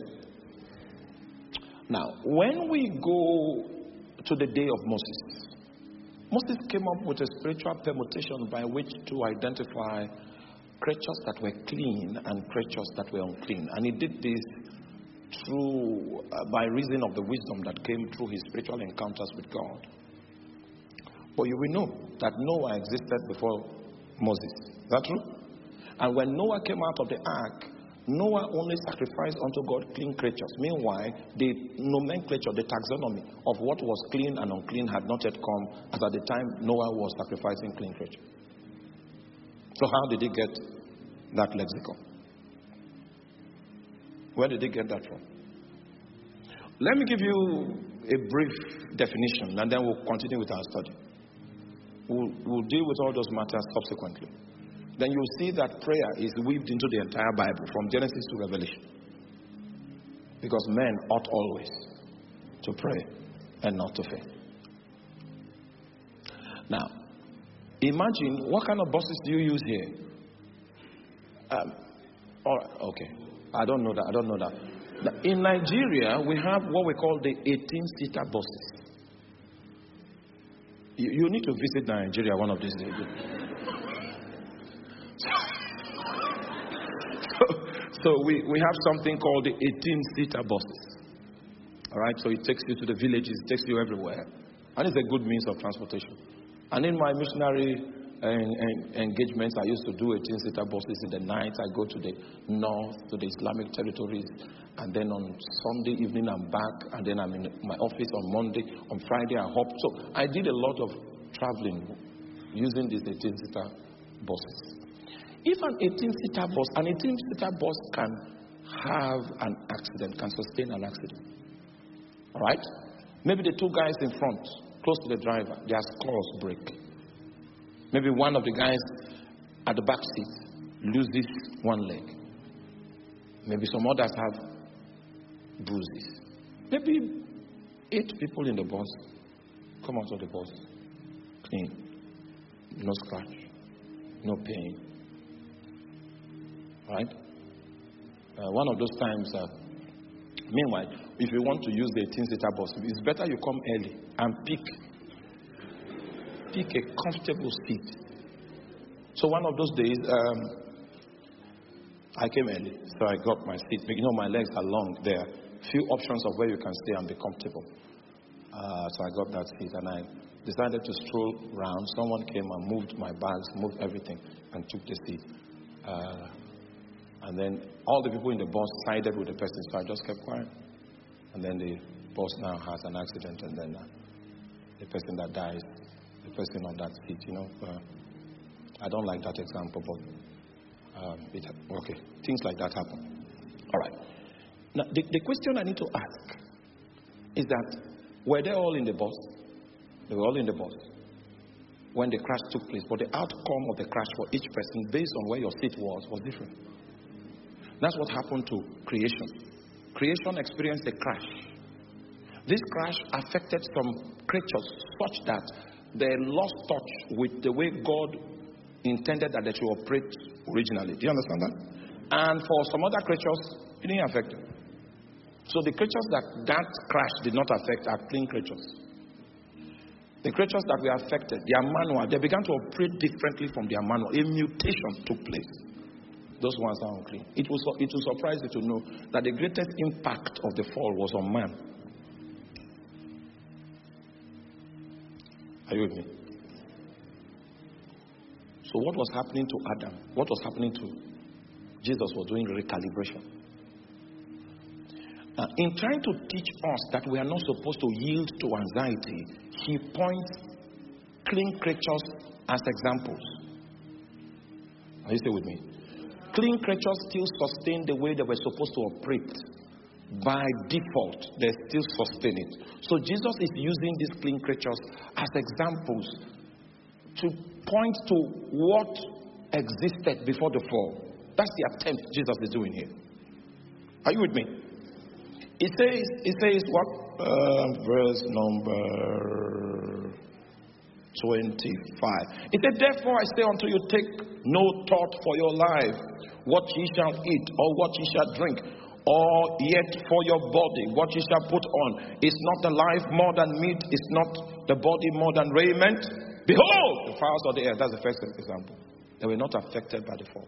Now, when we go to the day of Moses, Moses came up with a spiritual permutation by which to identify creatures that were clean and creatures that were unclean. And he did this through, uh, by reason of the wisdom that came through his spiritual encounters with God. But you will know that Noah existed before Moses. Is that true? And when Noah came out of the ark, Noah only sacrificed unto God clean creatures. Meanwhile, the nomenclature, the taxonomy of what was clean and unclean had not yet come, as at the time Noah was sacrificing clean creatures. So how did he get that lexicon? Where did he get that from? Let me give you a brief definition, and then we'll continue with our study. We'll, we'll deal with all those matters subsequently. Then you'll see that prayer is weaved into the entire Bible, from Genesis to Revelation. Because men ought always to pray and not to fail. Now, imagine, what kind of buses do you use here? Um, All right, okay. I don't know that. I don't know that. In Nigeria, we have what we call the eighteen-seater buses. You, you need to visit Nigeria one of these days. so so we, we have something called the eighteen-seater buses. All right, so it takes you to the villages, it takes you everywhere. And it's a good means of transportation. And in my missionary en- en- engagements, I used to do eighteen-seater buses in the night. I go to the north, to the Islamic territories. And then on Sunday evening, I'm back. And then I'm in my office on Monday. On Friday, I hop. So I did a lot of traveling using these eighteen-seater buses. If an eighteen-seater bus, an eighteen-seater bus can have an accident, can sustain an accident. All right? Maybe the two guys in front, close to the driver, their skulls break. Maybe one of the guys at the back seat loses one leg. Maybe some others have bruises. Maybe eight people in the bus come out of the bus clean, no scratch, no pain. Right? Uh, one of those times, uh, meanwhile, if you want to use the eighteen-seater bus, it's better you come early and pick, pick a comfortable seat. So one of those days, um, I came early, so I got my seat. You know, my legs are long. There are few options of where you can stay and be comfortable. Uh, so I got that seat and I decided to stroll around. Someone came and moved my bags, moved everything, and took the seat. Uh, and then all the people in the bus sided with the person, so I just kept quiet. And then the bus now has an accident, and then uh, the person that dies, the person on that seat, you know. Uh, I don't like that example, but um, it, okay, things like that happen. All right. Now, the, the question I need to ask is that, were they all in the bus? They were all in the bus when the crash took place, but the outcome of the crash for each person, based on where your seat was, was different. That's what happened to creation. Creation experienced a crash. This crash affected some creatures such that they lost touch with the way God intended that they should operate originally. Do you understand that? And for some other creatures, it didn't affect them. So the creatures that that crash did not affect are clean creatures. The creatures that were affected, their manual, they began to operate differently from their manual. A mutation took place. Those ones are unclean. It will, it will surprise you to know that the greatest impact of the fall was on man. Are you with me? So what was happening to Adam? What was happening to Jesus was doing recalibration. Now, in trying to teach us that we are not supposed to yield to anxiety, he points clean creatures as examples. Are you still with me? Clean creatures still sustain the way they were supposed to operate. By default, they still sustain it. So Jesus is using these clean creatures as examples to point to what existed before the fall. That's the attempt Jesus is doing here. Are you with me? It says, it says what? Uh, verse number twenty-five. It said, therefore I say unto you, take no thought for your life, what ye shall eat, or what ye shall drink, or yet for your body, what ye shall put on. Is not the life more than meat? Is not the body more than raiment? Behold, the fowls of the air. That's the first example. They were not affected by the fall.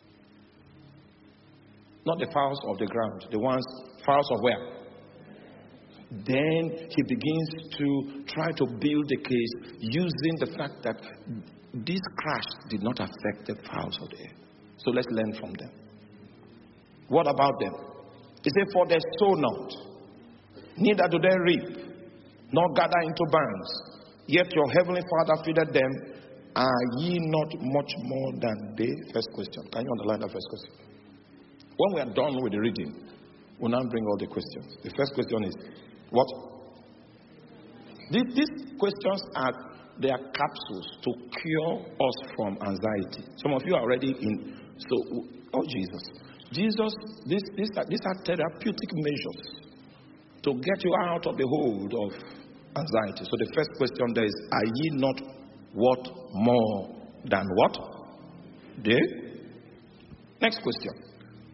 Not the fowls of the ground, the ones, fowls of where? Then he begins to try to build the case using the fact that this crash did not affect the fowls of the air. So let's learn from them. What about them? He said, for they sow not, neither do they reap, nor gather into barns, yet your heavenly Father feedeth them. Are ye not much more than they? First question. Can you underline that first question? When we are done with the reading, we'll now bring all the questions. The first question is, what? These, these questions are, they are capsules to cure us from anxiety. Some of you are already in, so, oh Jesus. Jesus, this, these, are, these are therapeutic measures to get you out of the hold of anxiety. So the first question there is, are ye not what more than what? They? Next question.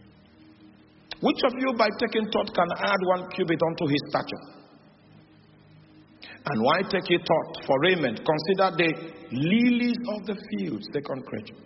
Which of you by taking thought can add one cubit unto his stature? And why take ye thought for raiment? Consider the lilies of the field, second creature.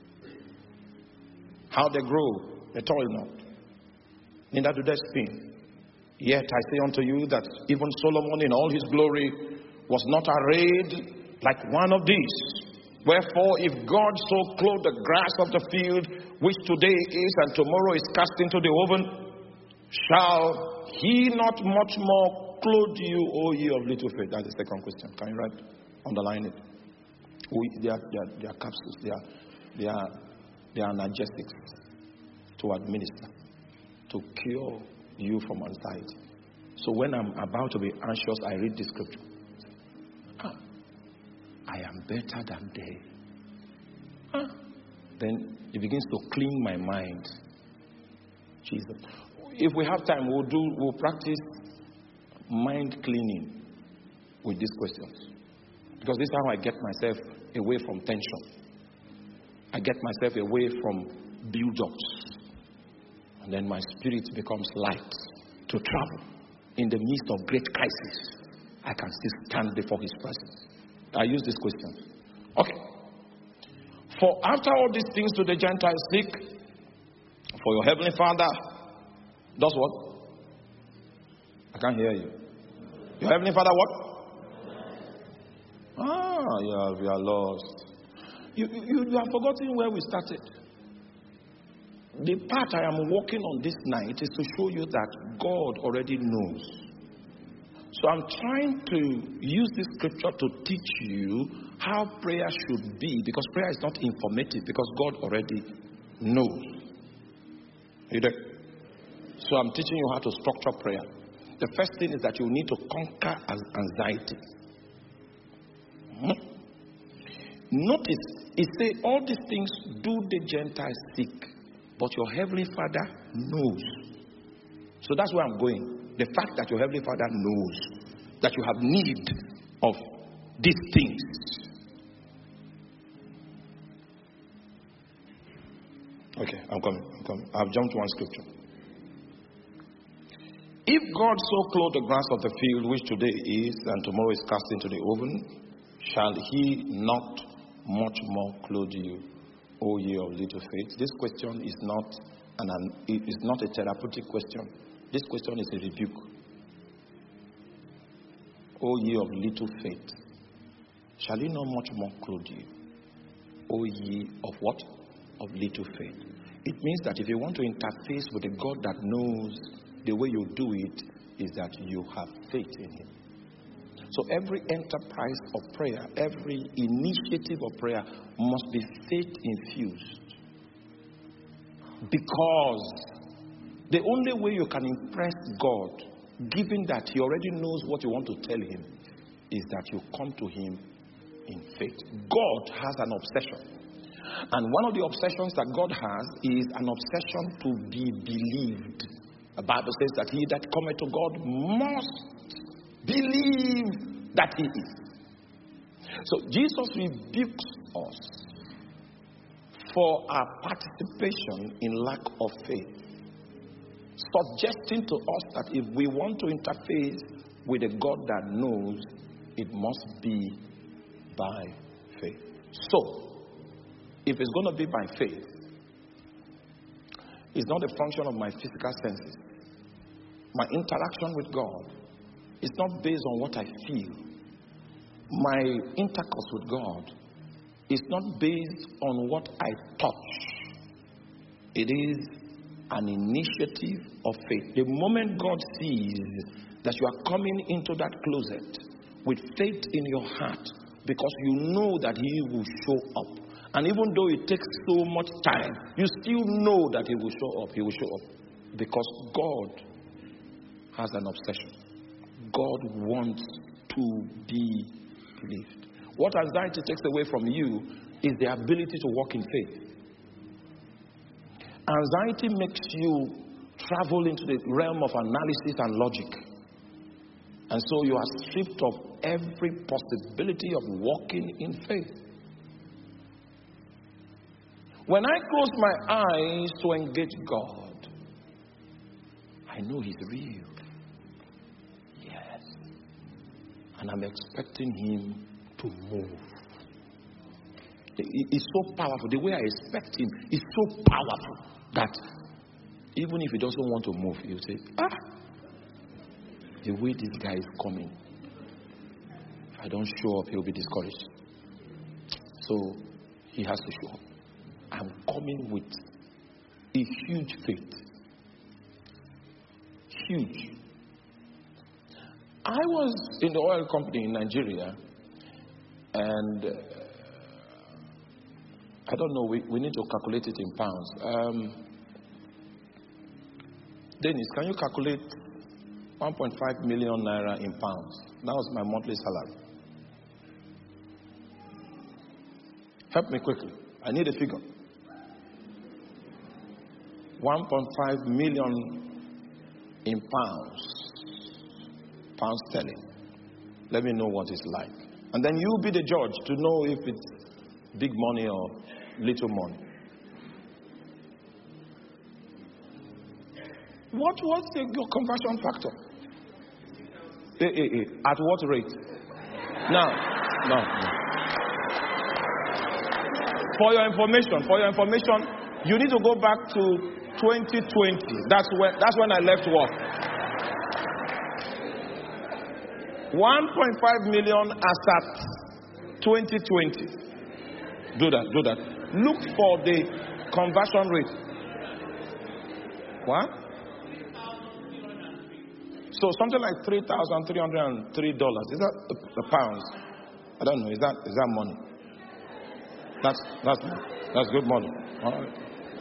How they grow, they toil not, neither do they spin. Yet I say unto you that even Solomon in all his glory was not arrayed like one of these. Wherefore, if God so clothe the grass of the field, which today is and tomorrow is cast into the oven, shall he not much more clothe you, O ye of little faith? That's the second question. Can you write? Underline it. We, they, are, they, are, they are capsules. They are, they are, they are analgesics to administer, to cure you from anxiety. So when I'm about to be anxious, I read the scripture. Ah, I am better than they. Ah. Then it begins to clean my mind. Jesus. If we have time, we'll do. We'll practice mind cleaning with these questions, because this is how I get myself away from tension. I get myself away from build-ups, and then my spirit becomes light to travel in the midst of great crisis. I can still stand before His presence. I use this question. Okay. For after all these things do the Gentiles seek, for your heavenly Father does what? I can't hear you. Your heavenly Father what? Ah, you are, you are lost. You, you, you have forgotten where we started. The part I am working on this night is to show you that God already knows. So I'm trying to use this scripture to teach you how prayer should be, because prayer is not informative, because God already knows. Are you there? So I'm teaching you how to structure prayer. The first thing is that you need to conquer anxiety. Hmm? Notice, it says all these things do the Gentiles seek, but your heavenly Father knows. So that's where I'm going. The fact that your heavenly Father knows that you have need of these things. Okay, I'm coming. I'm coming. I've jumped one scripture. If God so clothe the grass of the field, which today is and tomorrow is cast into the oven, shall He not much more clothe you, O ye of little faith? This question is not an, an it is not a therapeutic question. This question is a rebuke. O ye of little faith, shall He not much more clothe you, O ye of what? Of little faith. It means that if you want to interface with a God that knows, the way you do it is that you have faith in Him. So every enterprise of prayer, every initiative of prayer must be faith infused. Because the only way you can impress God, given that He already knows what you want to tell Him, is that you come to Him in faith. God has an obsession. And one of the obsessions that God has is an obsession to be believed. The Bible says that he that cometh to God must believe that He is. So Jesus rebukes us for our participation in lack of faith, suggesting to us that if we want to interface with a God that knows, it must be by faith. So, if it's going to be by faith, it's not a function of my physical senses. My interaction with God is not based on what I feel. My intercourse with God is not based on what I touch. It is an initiative of faith. The moment God sees that you are coming into that closet with faith in your heart, because you know that He will show up. And even though it takes so much time, you still know that He will show up. He will show up. Because God has an obsession. God wants to be believed. What anxiety takes away from you is the ability to walk in faith. Anxiety makes you travel into the realm of analysis and logic. And so you are stripped of every possibility of walking in faith. When I close my eyes to engage God, I know he's real. Yes. And I'm expecting him to move. It's so powerful. The way I expect him is so powerful that even if he doesn't want to move, he'll say, ah, the way this guy is coming, if I don't show up, he'll be discouraged. So he has to show up. I'm coming with a huge faith. Huge. I was in the oil company in Nigeria, and uh, I don't know, we, we need to calculate it in pounds. Um, Dennis, can you calculate one point five million naira in pounds? That was my monthly salary. Help me quickly. I need a figure. one point five million in pounds. Pounds sterling. Let me know what it's like. And then you be the judge to know if it's big money or little money. What was the, your conversion factor? Eh, eh, eh. At what rate? No, no, no. For your information, for your information, you need to go back to twenty twenty. That's when that's when I left work. one point five million as at twenty twenty. Do that, do that. Look for the conversion rate. What? So something like three thousand three hundred three dollars. Is that the pounds? I don't know. Is that is that money? That's that's that's good money. All right.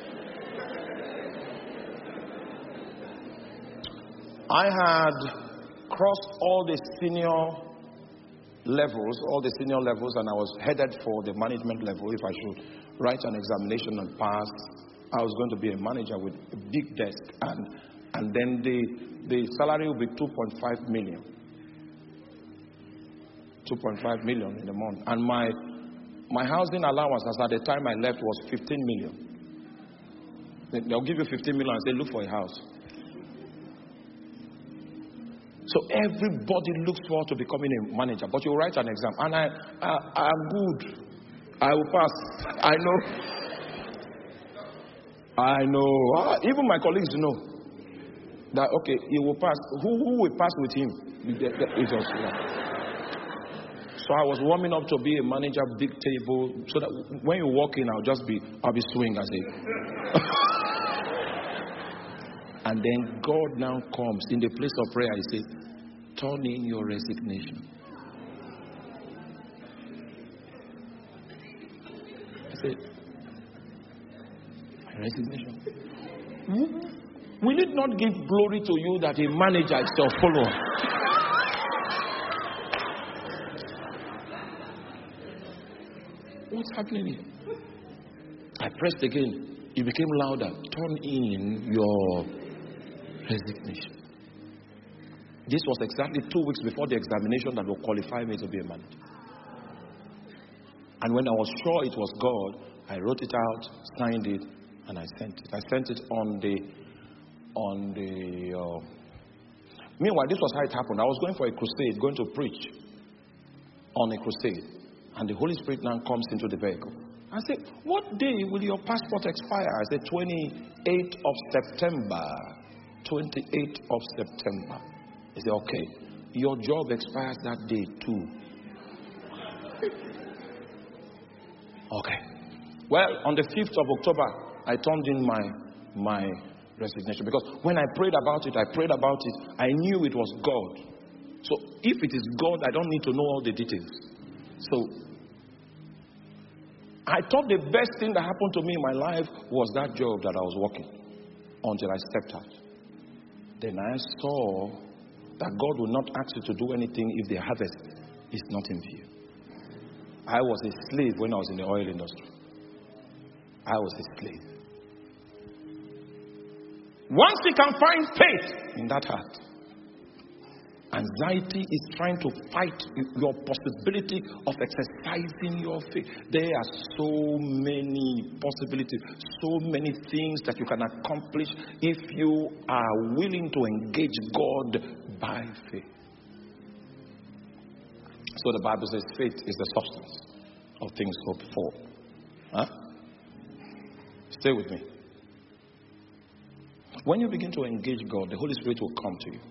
I had crossed all the senior levels, all the senior levels, and I was headed for the management level. If I should write an examination and pass, I was going to be a manager with a big desk, and and then the the salary will be two point five million. two point five million in a month, and my my housing allowance as at the time I left was fifteen million. They'll give you fifteen million and say, look for a house. So everybody looks forward to becoming a manager, but you write an exam, and I, I, I'm good. I will pass. I know. I know. Ah, even my colleagues know that. Okay, he will pass. Who, who will pass with him? It's just, yeah. So I was warming up to be a manager, big table, so that when you walk in, I'll just be, I'll be swinging as a. And then God now comes in the place of prayer. He says, turn in your resignation. I said, resignation? Mm-hmm. Will it not give glory to you that a manager is your follower? What's happening here? I pressed again. It became louder. Turn in your resignation. This was exactly two weeks before the examination that will qualify me to be a manager. And when I was sure it was God, I wrote it out, signed it, and I sent it. I sent it on the, on the. Uh... Meanwhile, this was how it happened. I was going for a crusade, going to preach on a crusade, and the Holy Spirit now comes into the vehicle. I said, "What day will your passport expire?" I said, twenty-eighth of September. twenty-eighth of September. He said, okay, your job expires that day too. Okay. Well, on the fifth of October, I turned in my my resignation, because when I prayed about it, I prayed about it, I knew it was God. So if it is God, I don't need to know all the details. So I thought the best thing that happened to me in my life was that job that I was working, until I stepped out. Then I saw that God will not ask you to do anything if the harvest is not in view. I was a slave when I was in the oil industry. I was a slave. Once you can find faith in that heart, Anxiety is trying to fight your possibility of exercising your faith. There are so many possibilities, so many things that you can accomplish if you are willing to engage God by faith. So the Bible says faith is the substance of things hoped for. Huh? Stay with me. When you begin to engage God, the Holy Spirit will come to you.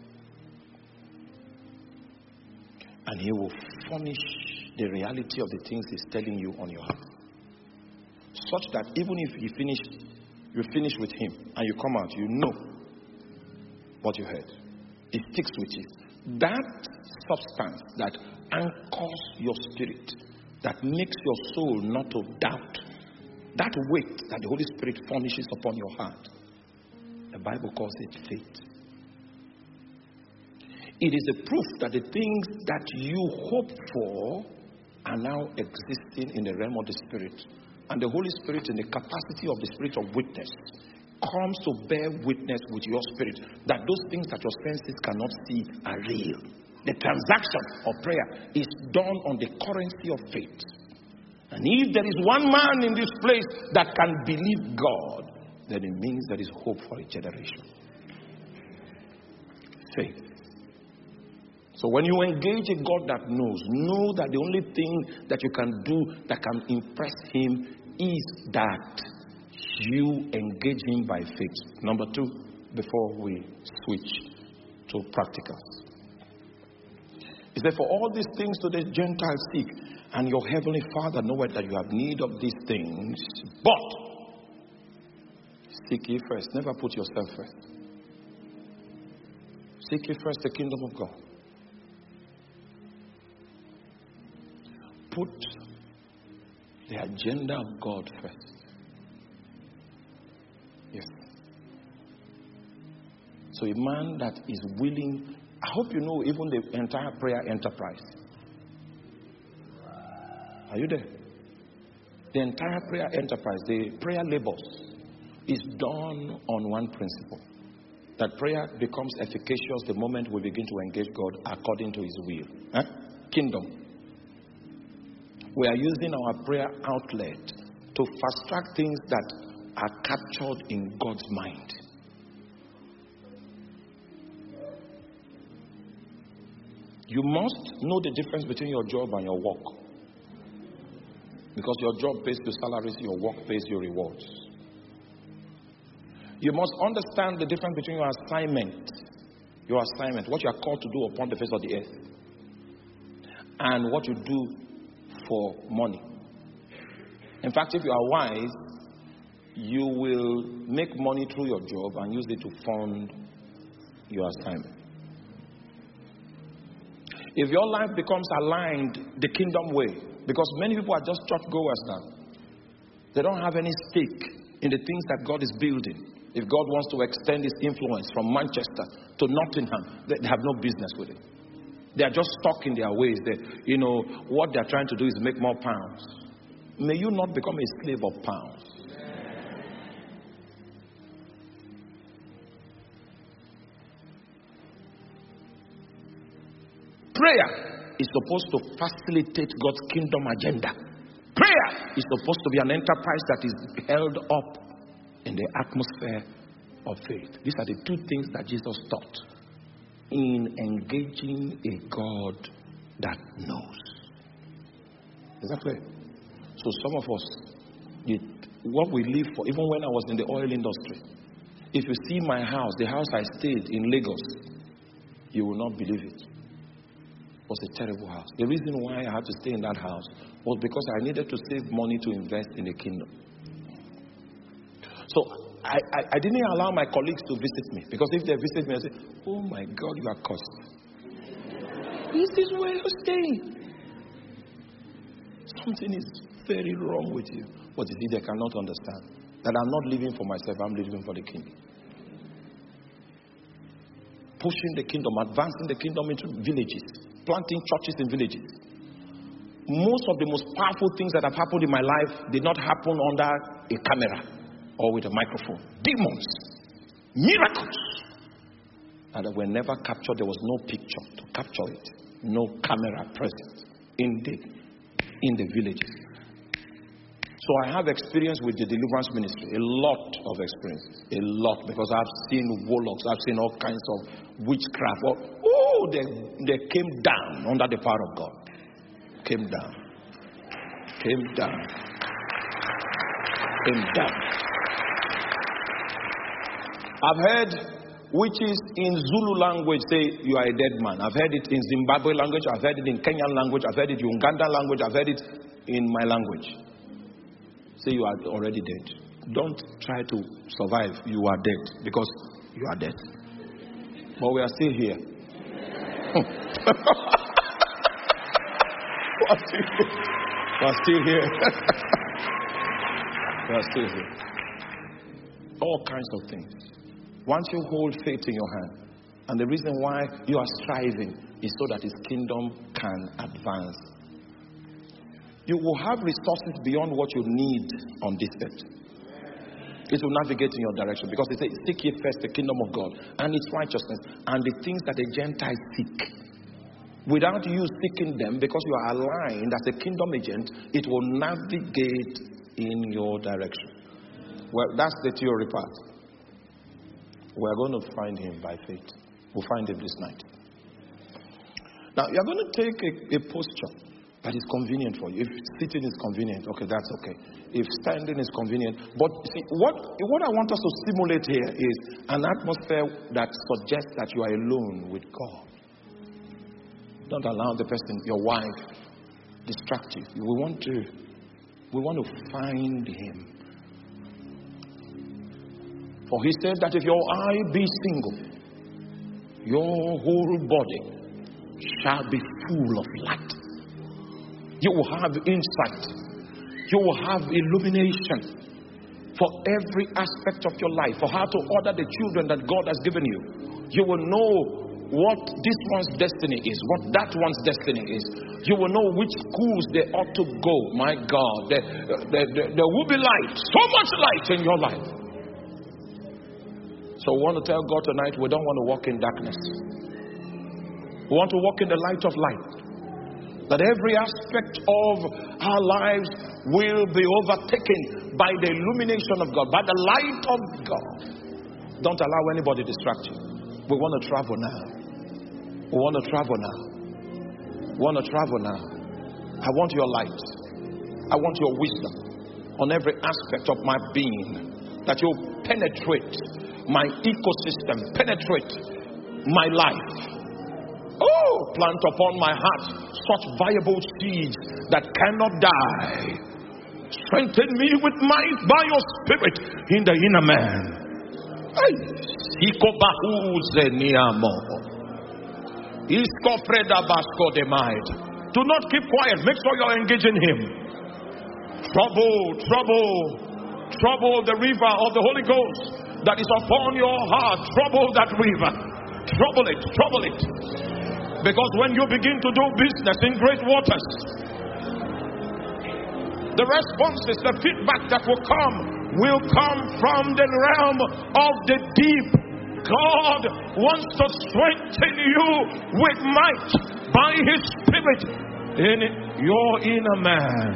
And He will furnish the reality of the things He's telling you on your heart. Such that even if you finish, you finish with Him and you come out, you know what you heard. It sticks with you. That substance that anchors your spirit, that makes your soul not to doubt, that weight that the Holy Spirit furnishes upon your heart, the Bible calls it faith. It is a proof that the things that you hope for are now existing in the realm of the Spirit. And the Holy Spirit, in the capacity of the Spirit of witness, comes to bear witness with your spirit that those things that your senses cannot see are real. The transaction of prayer is done on the currency of faith. And if there is one man in this place that can believe God, then it means there is hope for a generation. Faith. So when you engage a God that knows, know that the only thing that you can do that can impress Him is that you engage Him by faith. Number two, before we switch to practicals. He said, for all these things to the Gentiles seek, and your heavenly Father knoweth that you have need of these things, but seek ye first. Never put yourself first. Seek ye first the kingdom of God. Put the agenda of God first. Yes. So a man that is willing, I hope you know even the entire prayer enterprise. Are you there? The entire prayer enterprise, the prayer labors, is done on one principle. That prayer becomes efficacious the moment we begin to engage God according to His will. Huh? Kingdom. We are using our prayer outlet to fast track things that are captured in God's mind. You must know the difference between your job and your work. Because your job pays your salaries, your work pays your rewards. You must understand the difference between your assignment, your assignment, what you are called to do upon the face of the earth, and what you do for money. In fact, if you are wise, you will make money through your job and use it to fund your assignment. If your life becomes aligned the kingdom way, because many people are just church goers now, they don't have any stake in the things that God is building. If God wants to extend His influence from Manchester to Nottingham, they have no business with it. They are just stuck in their ways. They, you know, what they are trying to do is make more pounds. May you not become a slave of pounds. Prayer is supposed to facilitate God's kingdom agenda. Prayer is supposed to be an enterprise that is held up in the atmosphere of faith. These are the two things that Jesus taught in engaging a God that knows. Is that clear? So some of us, it, what we live for, even when I was in the oil industry, if you see my house, the house I stayed in Lagos, you will not believe it. It was a terrible house. The reason why I had to stay in that house was because I needed to save money to invest in the kingdom. So I, I, I didn't allow my colleagues to visit me, because if they visit me, I say, oh my God, you are cursed. Is this where you're staying? Something is very wrong with you. But you see, they cannot understand that I'm not living for myself, I'm living for the kingdom. Pushing the kingdom, advancing the kingdom into villages, planting churches in villages. Most of the most powerful things that have happened in my life did not happen under a camera or with a microphone. Demons, miracles. and that were never captured. There was no picture to capture it, no camera present in the in the villages. So I have experience with the deliverance ministry, a lot of experience, a lot, because I've seen warlocks, I've seen all kinds of witchcraft. Oh, they they came down under the power of God. Came down, came down, came down. I've heard witches in Zulu language say you are a dead man. I've heard it in Zimbabwe language. I've heard it in Kenyan language. I've heard it in Ugandan language. I've heard it in my language. Say you are already dead. Don't try to survive. You are dead because you are dead. But we are still here. we are still here. We are still here. we are still here. All kinds of things. Once you hold faith in your hand, and the reason why you are striving is so that His kingdom can advance. You will have resources beyond what you need on this earth. It will navigate in your direction, because it says, seek ye first the kingdom of God and its righteousness, and the things that the Gentiles seek. Without you seeking them, because you are aligned as a kingdom agent, it will navigate in your direction. Well, that's the theory part. We're going to find Him by faith. We'll find Him this night. Now, you're going to take a, a posture that is convenient for you. If sitting is convenient, okay, that's okay. If standing is convenient. But see, what, what I want us to simulate here is an atmosphere that suggests that you are alone with God. Don't allow the person, your wife, distract you. We want to, we want to find Him. For He said that if your eye be single, your whole body shall be full of light. You will have insight. You will have illumination for every aspect of your life, for how to order the children that God has given you. You will know what this one's destiny is, what that one's destiny is. You will know which schools they ought to go. My God, there, there, there, there will be light, so much light in your life. So we want to tell God tonight, we don't want to walk in darkness. We want to walk in the light of light. That every aspect of our lives will be overtaken by the illumination of God, by the light of God. Don't allow anybody distract you. We want to travel now. We want to travel now. We want to travel now. I want your light. I want your wisdom on every aspect of my being. That you penetrate my ecosystem, penetrate my life. Oh, plant upon my heart such viable seeds that cannot die. Strengthen me with might by your spirit in the inner man. Do not keep quiet. Make sure you're engaging Him. Trouble, trouble, trouble the river of the Holy Ghost that is upon your heart. Trouble that river. Trouble it, trouble it. Because when you begin to do business in great waters, the responses, the feedback that will come, will come from the realm of the deep. God wants to strengthen you with might by His Spirit in your inner man.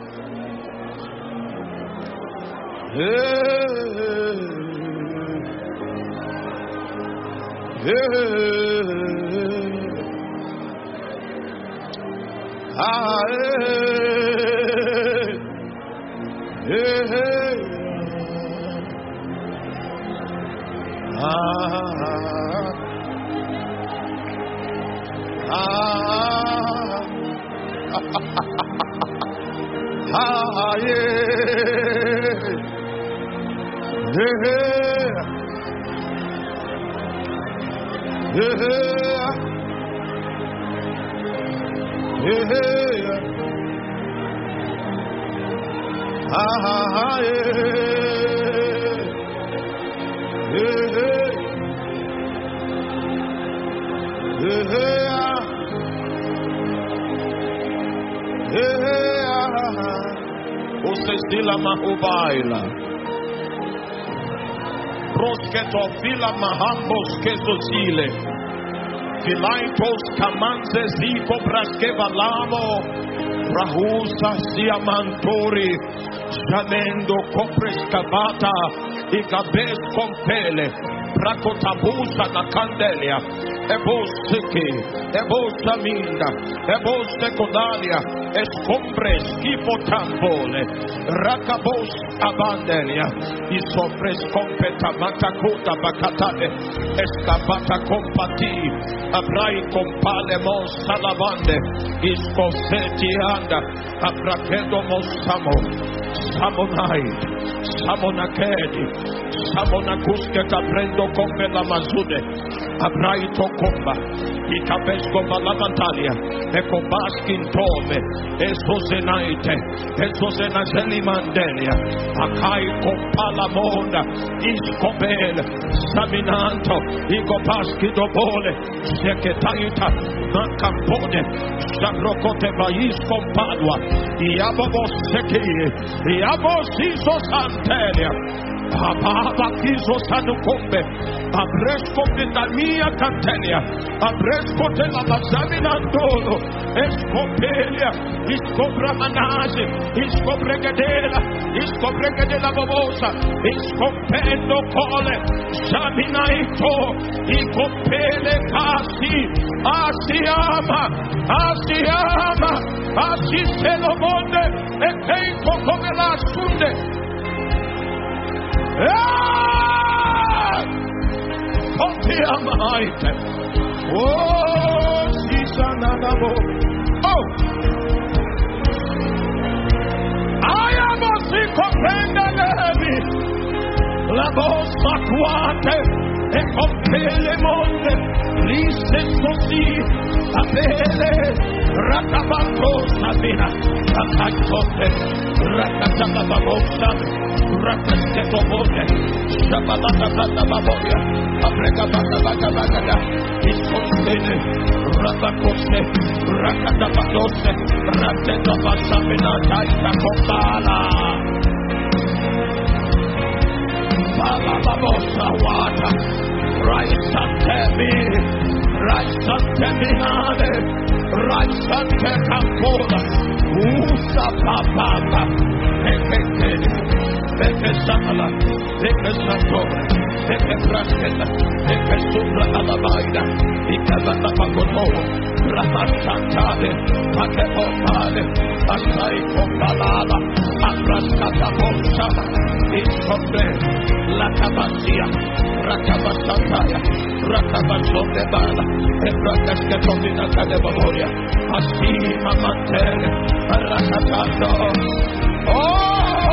Hey, hey. Ah, hey, hey, hey. Ah, ah, ah, yeah, yeah, yeah. Yeah, yeah. Ah, yeah. Yeah, yeah. Yeah. Você estila mahubaila. prosketo vila mahambos kesosile. Filaitos kamanze ziko braskeva lamo. Rahusa siamantori. Jamendo compres cavata. Igabes compele. Prakotabusa na candelia. Eboseke. Ebosaminda. Ebosekodalia. Escombres kipotambole. Rakabos abandelia. Isofres competa matakuta bakatane. Escapata compati. Abrai compale mos salavande. Iscofeti anda. Abrakedo mosamo. Samonai. Samonakedi. Samonakuske caprendo come la mazude. Abraito comba. I capesco valavantalia. E combaskin tome. Esosenaite. Esosenazeli mandelia. Akai compala monda. Iscobel. Saminanto. Igopaski dobole. Seketaita. Nacampone. Sabrocote vais compadua. Iabobos seki. Iabos isos antelia. Ababa kiso sanukombe. Abresco vitamia cantelia. Abresco de la mazaminandolo. Escopelia. Iscobra manase. Iscobregadela. Iscobregadela bobosa. Iscopendo cole. Saminaito. Icopele casi. Asiama. Asiama. Asiselobonde. E keiko come la sunde. Oh, Sisanabo. Oh, I am a sick of Pendelemi. La bossa quate e compele monde. Liste sosi. Apele. Rakabato Sabina. Akakote. Rakatababosa. Rakateto Bode. Shababata Bata Baboya. Apreka Bata Bata Bata. Iskostene. Rakakoste. Rakatabatose. Raketa Basamina. Taita Kopala. Baba Babosa Wata. Raisa Temi. Raisa Teminade. Raisa Tekakoda. Usa Papa. Ekekene. Eke Samala, Eke Santore, Eke Prasketa, Eke Supra Alabaida, Eke Vatapagoto, Ramasantale, Ake Opale, Asai Kopalala, Apraskata Bonsama, Iskombe, Lakabasia, Rakabasantaya, Rakabasote Bala, Ebrakasketotina Kadebaboria, Asima Mantele, Rakatando. Oh!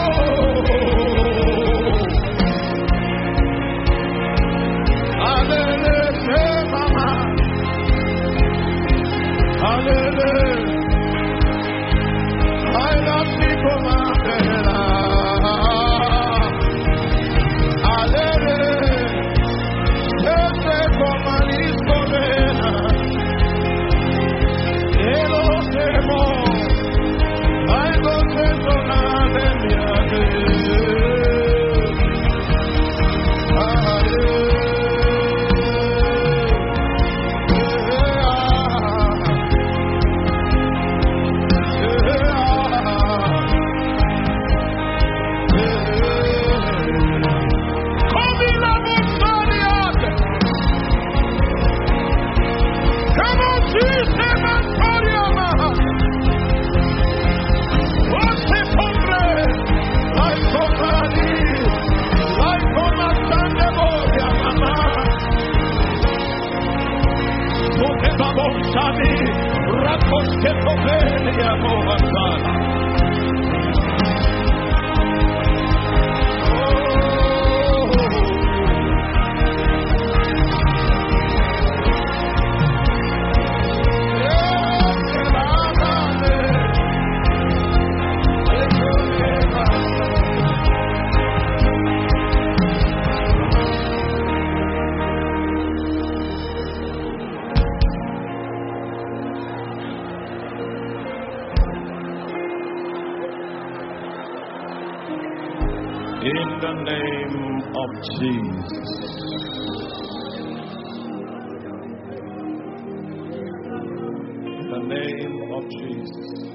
Hallelujah, mama. Hallelujah. I love you, mama. Hallelujah. Siempre como disco vena. Elohemo. I don't know nada de mi In the name of Jesus. In the name of Jesus.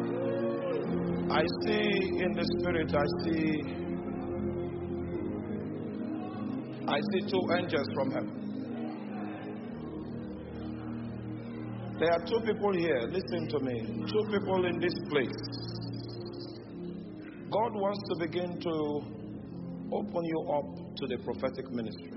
I see in the spirit, I see, I see two angels from heaven. There are two people here, listen to me. Two people in this place. God wants to begin to open you up to the prophetic ministry.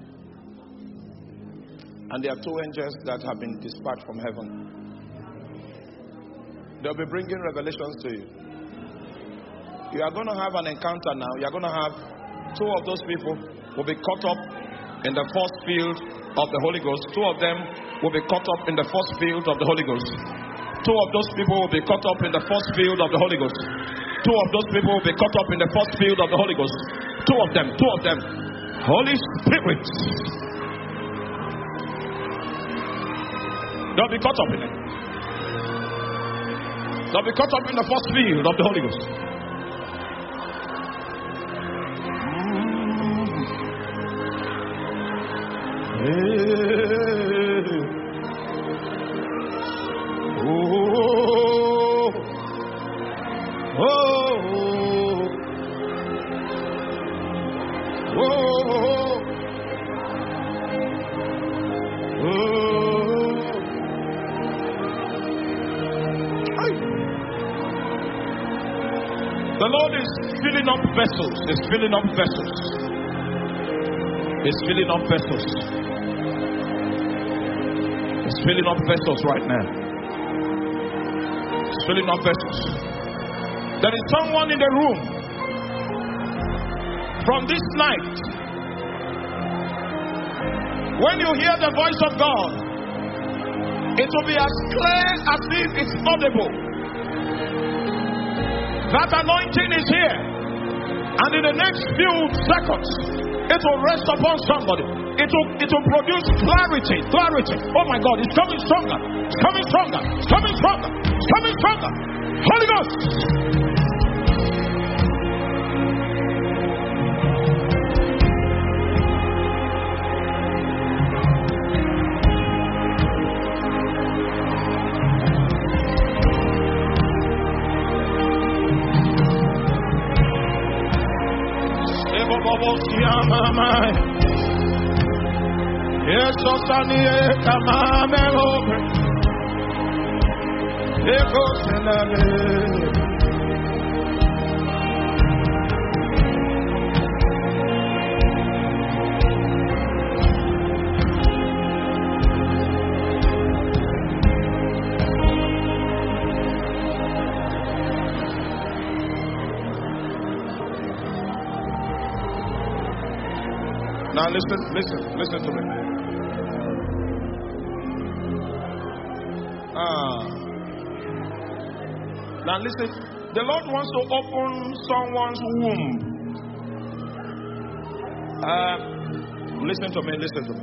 And there are two angels that have been dispatched from heaven. They'll be bringing revelations to you. You are going to have an encounter now. You are going to have two of those people will be caught up in the force field of the Holy Ghost. Two of them will be caught up in the force field of the Holy Ghost. Two of those people will be caught up in the force field of the Holy Ghost. Two of those people will be caught up in the force field of the Holy Ghost. Two of them, two of them. Holy Spirit. They'll be caught up in it. They'll be caught up in the force field of the Holy Ghost. The Lord is filling up vessels. He's filling up vessels. He's filling up vessels. He's filling up vessels right now. He's filling up vessels. There is someone in the room from this night. When you hear the voice of God, it will be as clear as if it's audible. That anointing is here. And in the next few seconds, it will rest upon somebody. It will, it will produce clarity. Clarity. Oh my God, it's coming stronger. It's coming stronger. It's coming stronger. It's coming stronger. Holy Ghost. Yes, Osani, Kamame, over. Ekos and now listen, listen, listen to me. Ah. Now listen, the Lord wants to open someone's womb. Uh, listen to me, listen to me.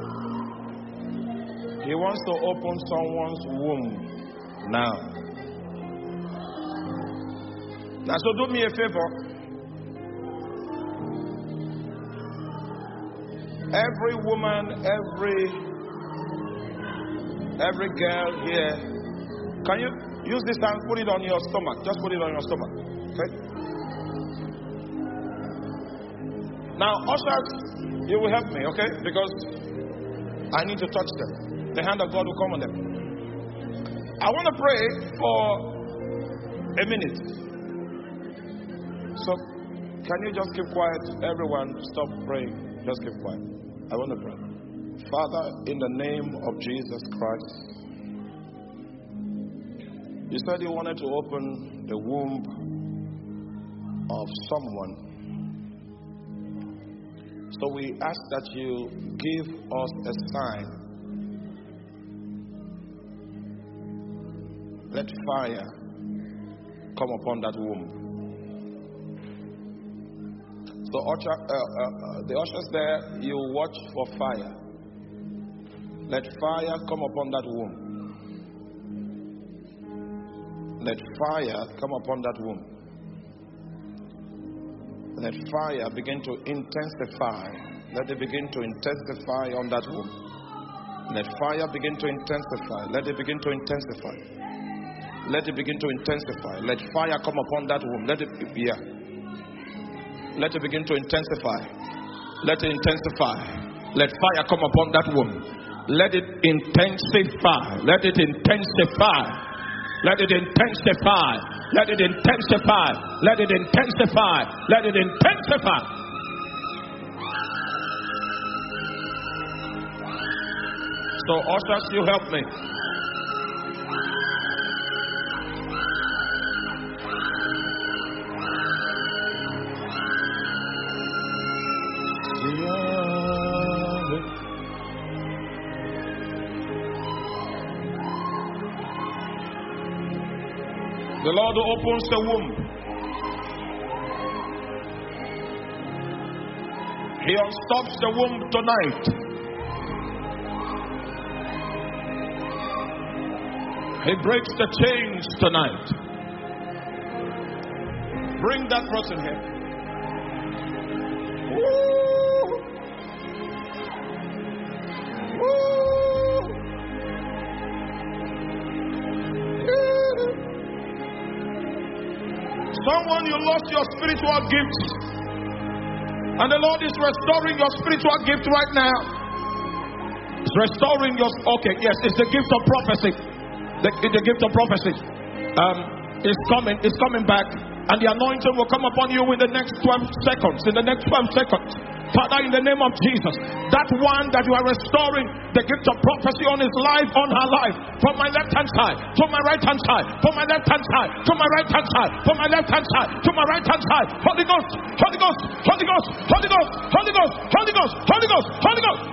He wants to open someone's womb now. Now, so do me a favor. Every woman, every every girl here, can you use this hand, put it on your stomach. Just put it on your stomach. Okay? Now, ushers, you will help me, okay? Because I need to touch them. The hand of God will come on them. I want to pray for a minute. So, can you just keep quiet? Everyone, stop praying. Just keep quiet. I want to pray. Father, in the name of Jesus Christ, you said you wanted to open the womb of someone. So we ask that you give us a sign. Let fire come upon that womb. So usher, uh, uh, the ushers there, you watch for fire. Let fire come upon that womb. Let fire come upon that womb. Let fire begin to intensify. Let it begin to intensify on that womb. Let fire begin to intensify. Let it begin to intensify. Let it begin to intensify. Let fire come upon that womb. Let it, yeah. Let it begin to intensify. Let it intensify. Let fire come upon that womb. Let it intensify. Let it intensify. Let it intensify. Let it intensify. Let it intensify. Let it intensify. So, ushers, you help me. The Lord who opens the womb, He unstops the womb tonight. He breaks the chains tonight. Bring that person here. Woo! Woo! Yeah. Someone, you lost your spiritual gifts, and the Lord is restoring your spiritual gift right now. It's restoring your, okay, yes, it's the gift of prophecy. The, the gift of prophecy um, is coming, is coming back, and the anointing will come upon you in the next twelve seconds. In the next twelve seconds, Father, in the name of Jesus, that one that you are restoring the gift of prophecy on his life, on her life, from my left hand side, from my right hand side, from my left hand side, from my right hand side, from my left hand side, from my right hand side. Holy Ghost, Holy Ghost, Holy Ghost, Holy Ghost, Holy Ghost, Holy Ghost, Holy Ghost, Holy Ghost.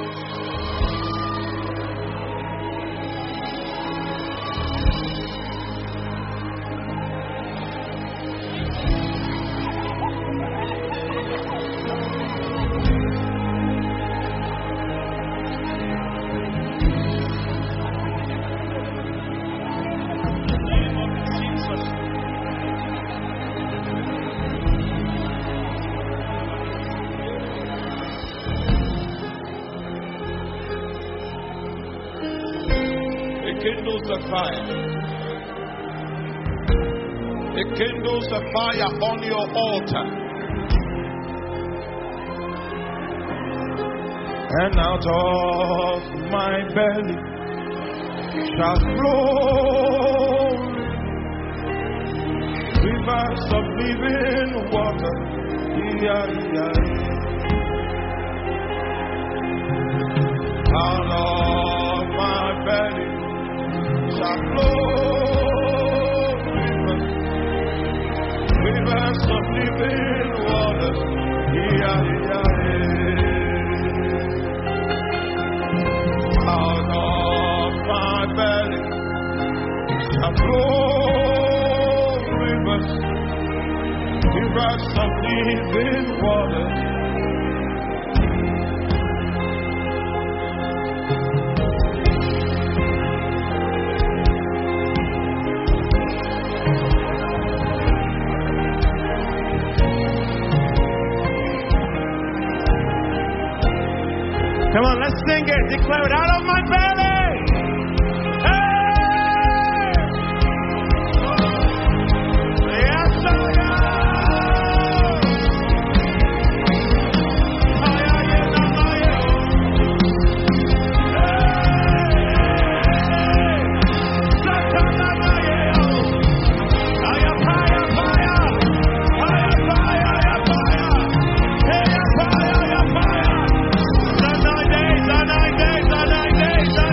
Kindles a fire. It kindles a fire on your altar. And out of my belly shall flow rivers of living water. Yeah, yeah. Out of my belly shall flow rivers, rivers of living waters. Yeah, yeah, yeah. Out of my belly shall flow rivers, rivers of living waters. Come on, let's sing it. Declare it out of my belly. Hey! Yes, I Nine days, nine days, nine days.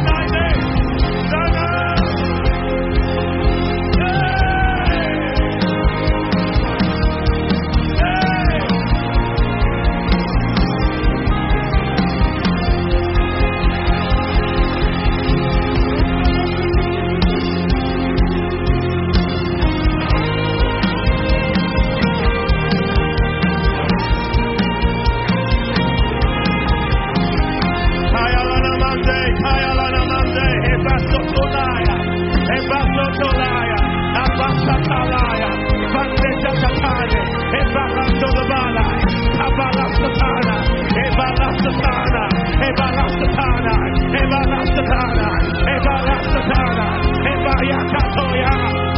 Ebarasatana, Ebarasatana, Ebarasatana, Ebarasatana, Ebayakatoya.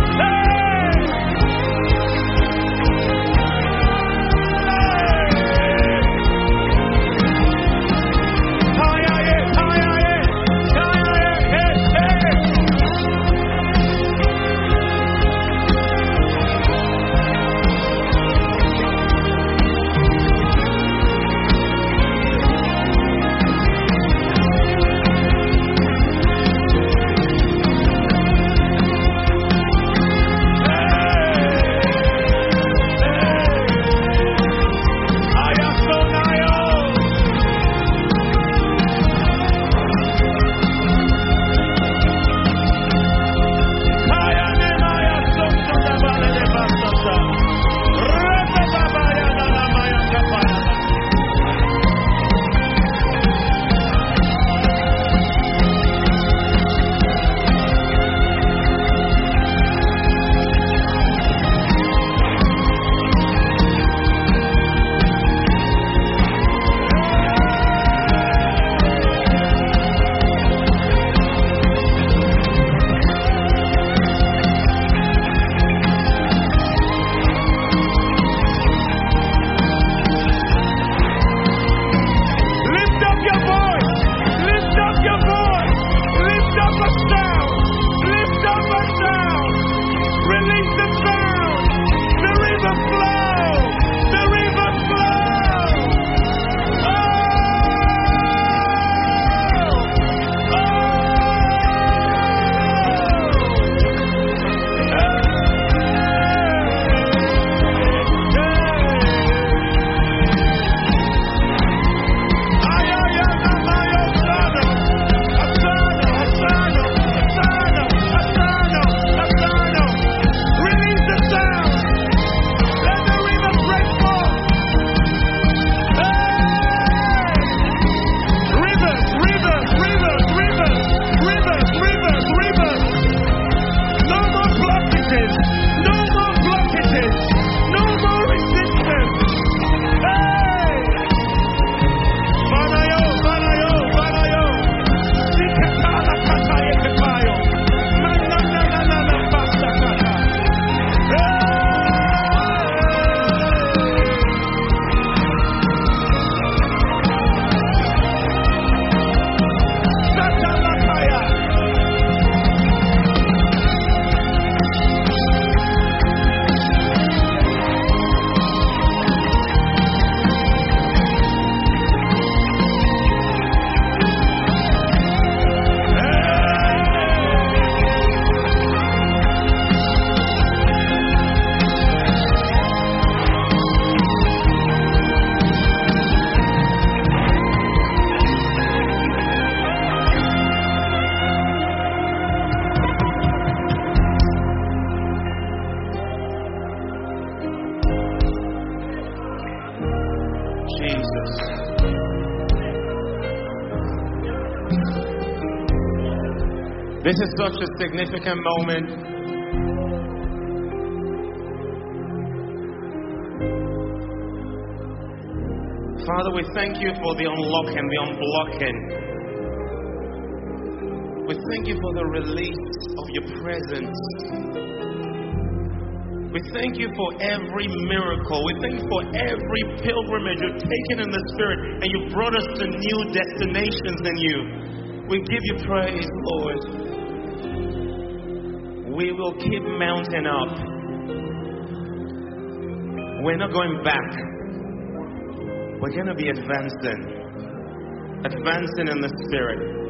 This is such a significant moment. Father, we thank you for the unlocking, the unblocking. We thank you for the release of your presence. We thank you for every miracle. We thank you for every pilgrimage you've taken in the Spirit and you've brought us to new destinations in you. We give you praise, Lord. We will keep mounting up. We're not going back. We're going to be advancing. Advancing in the Spirit.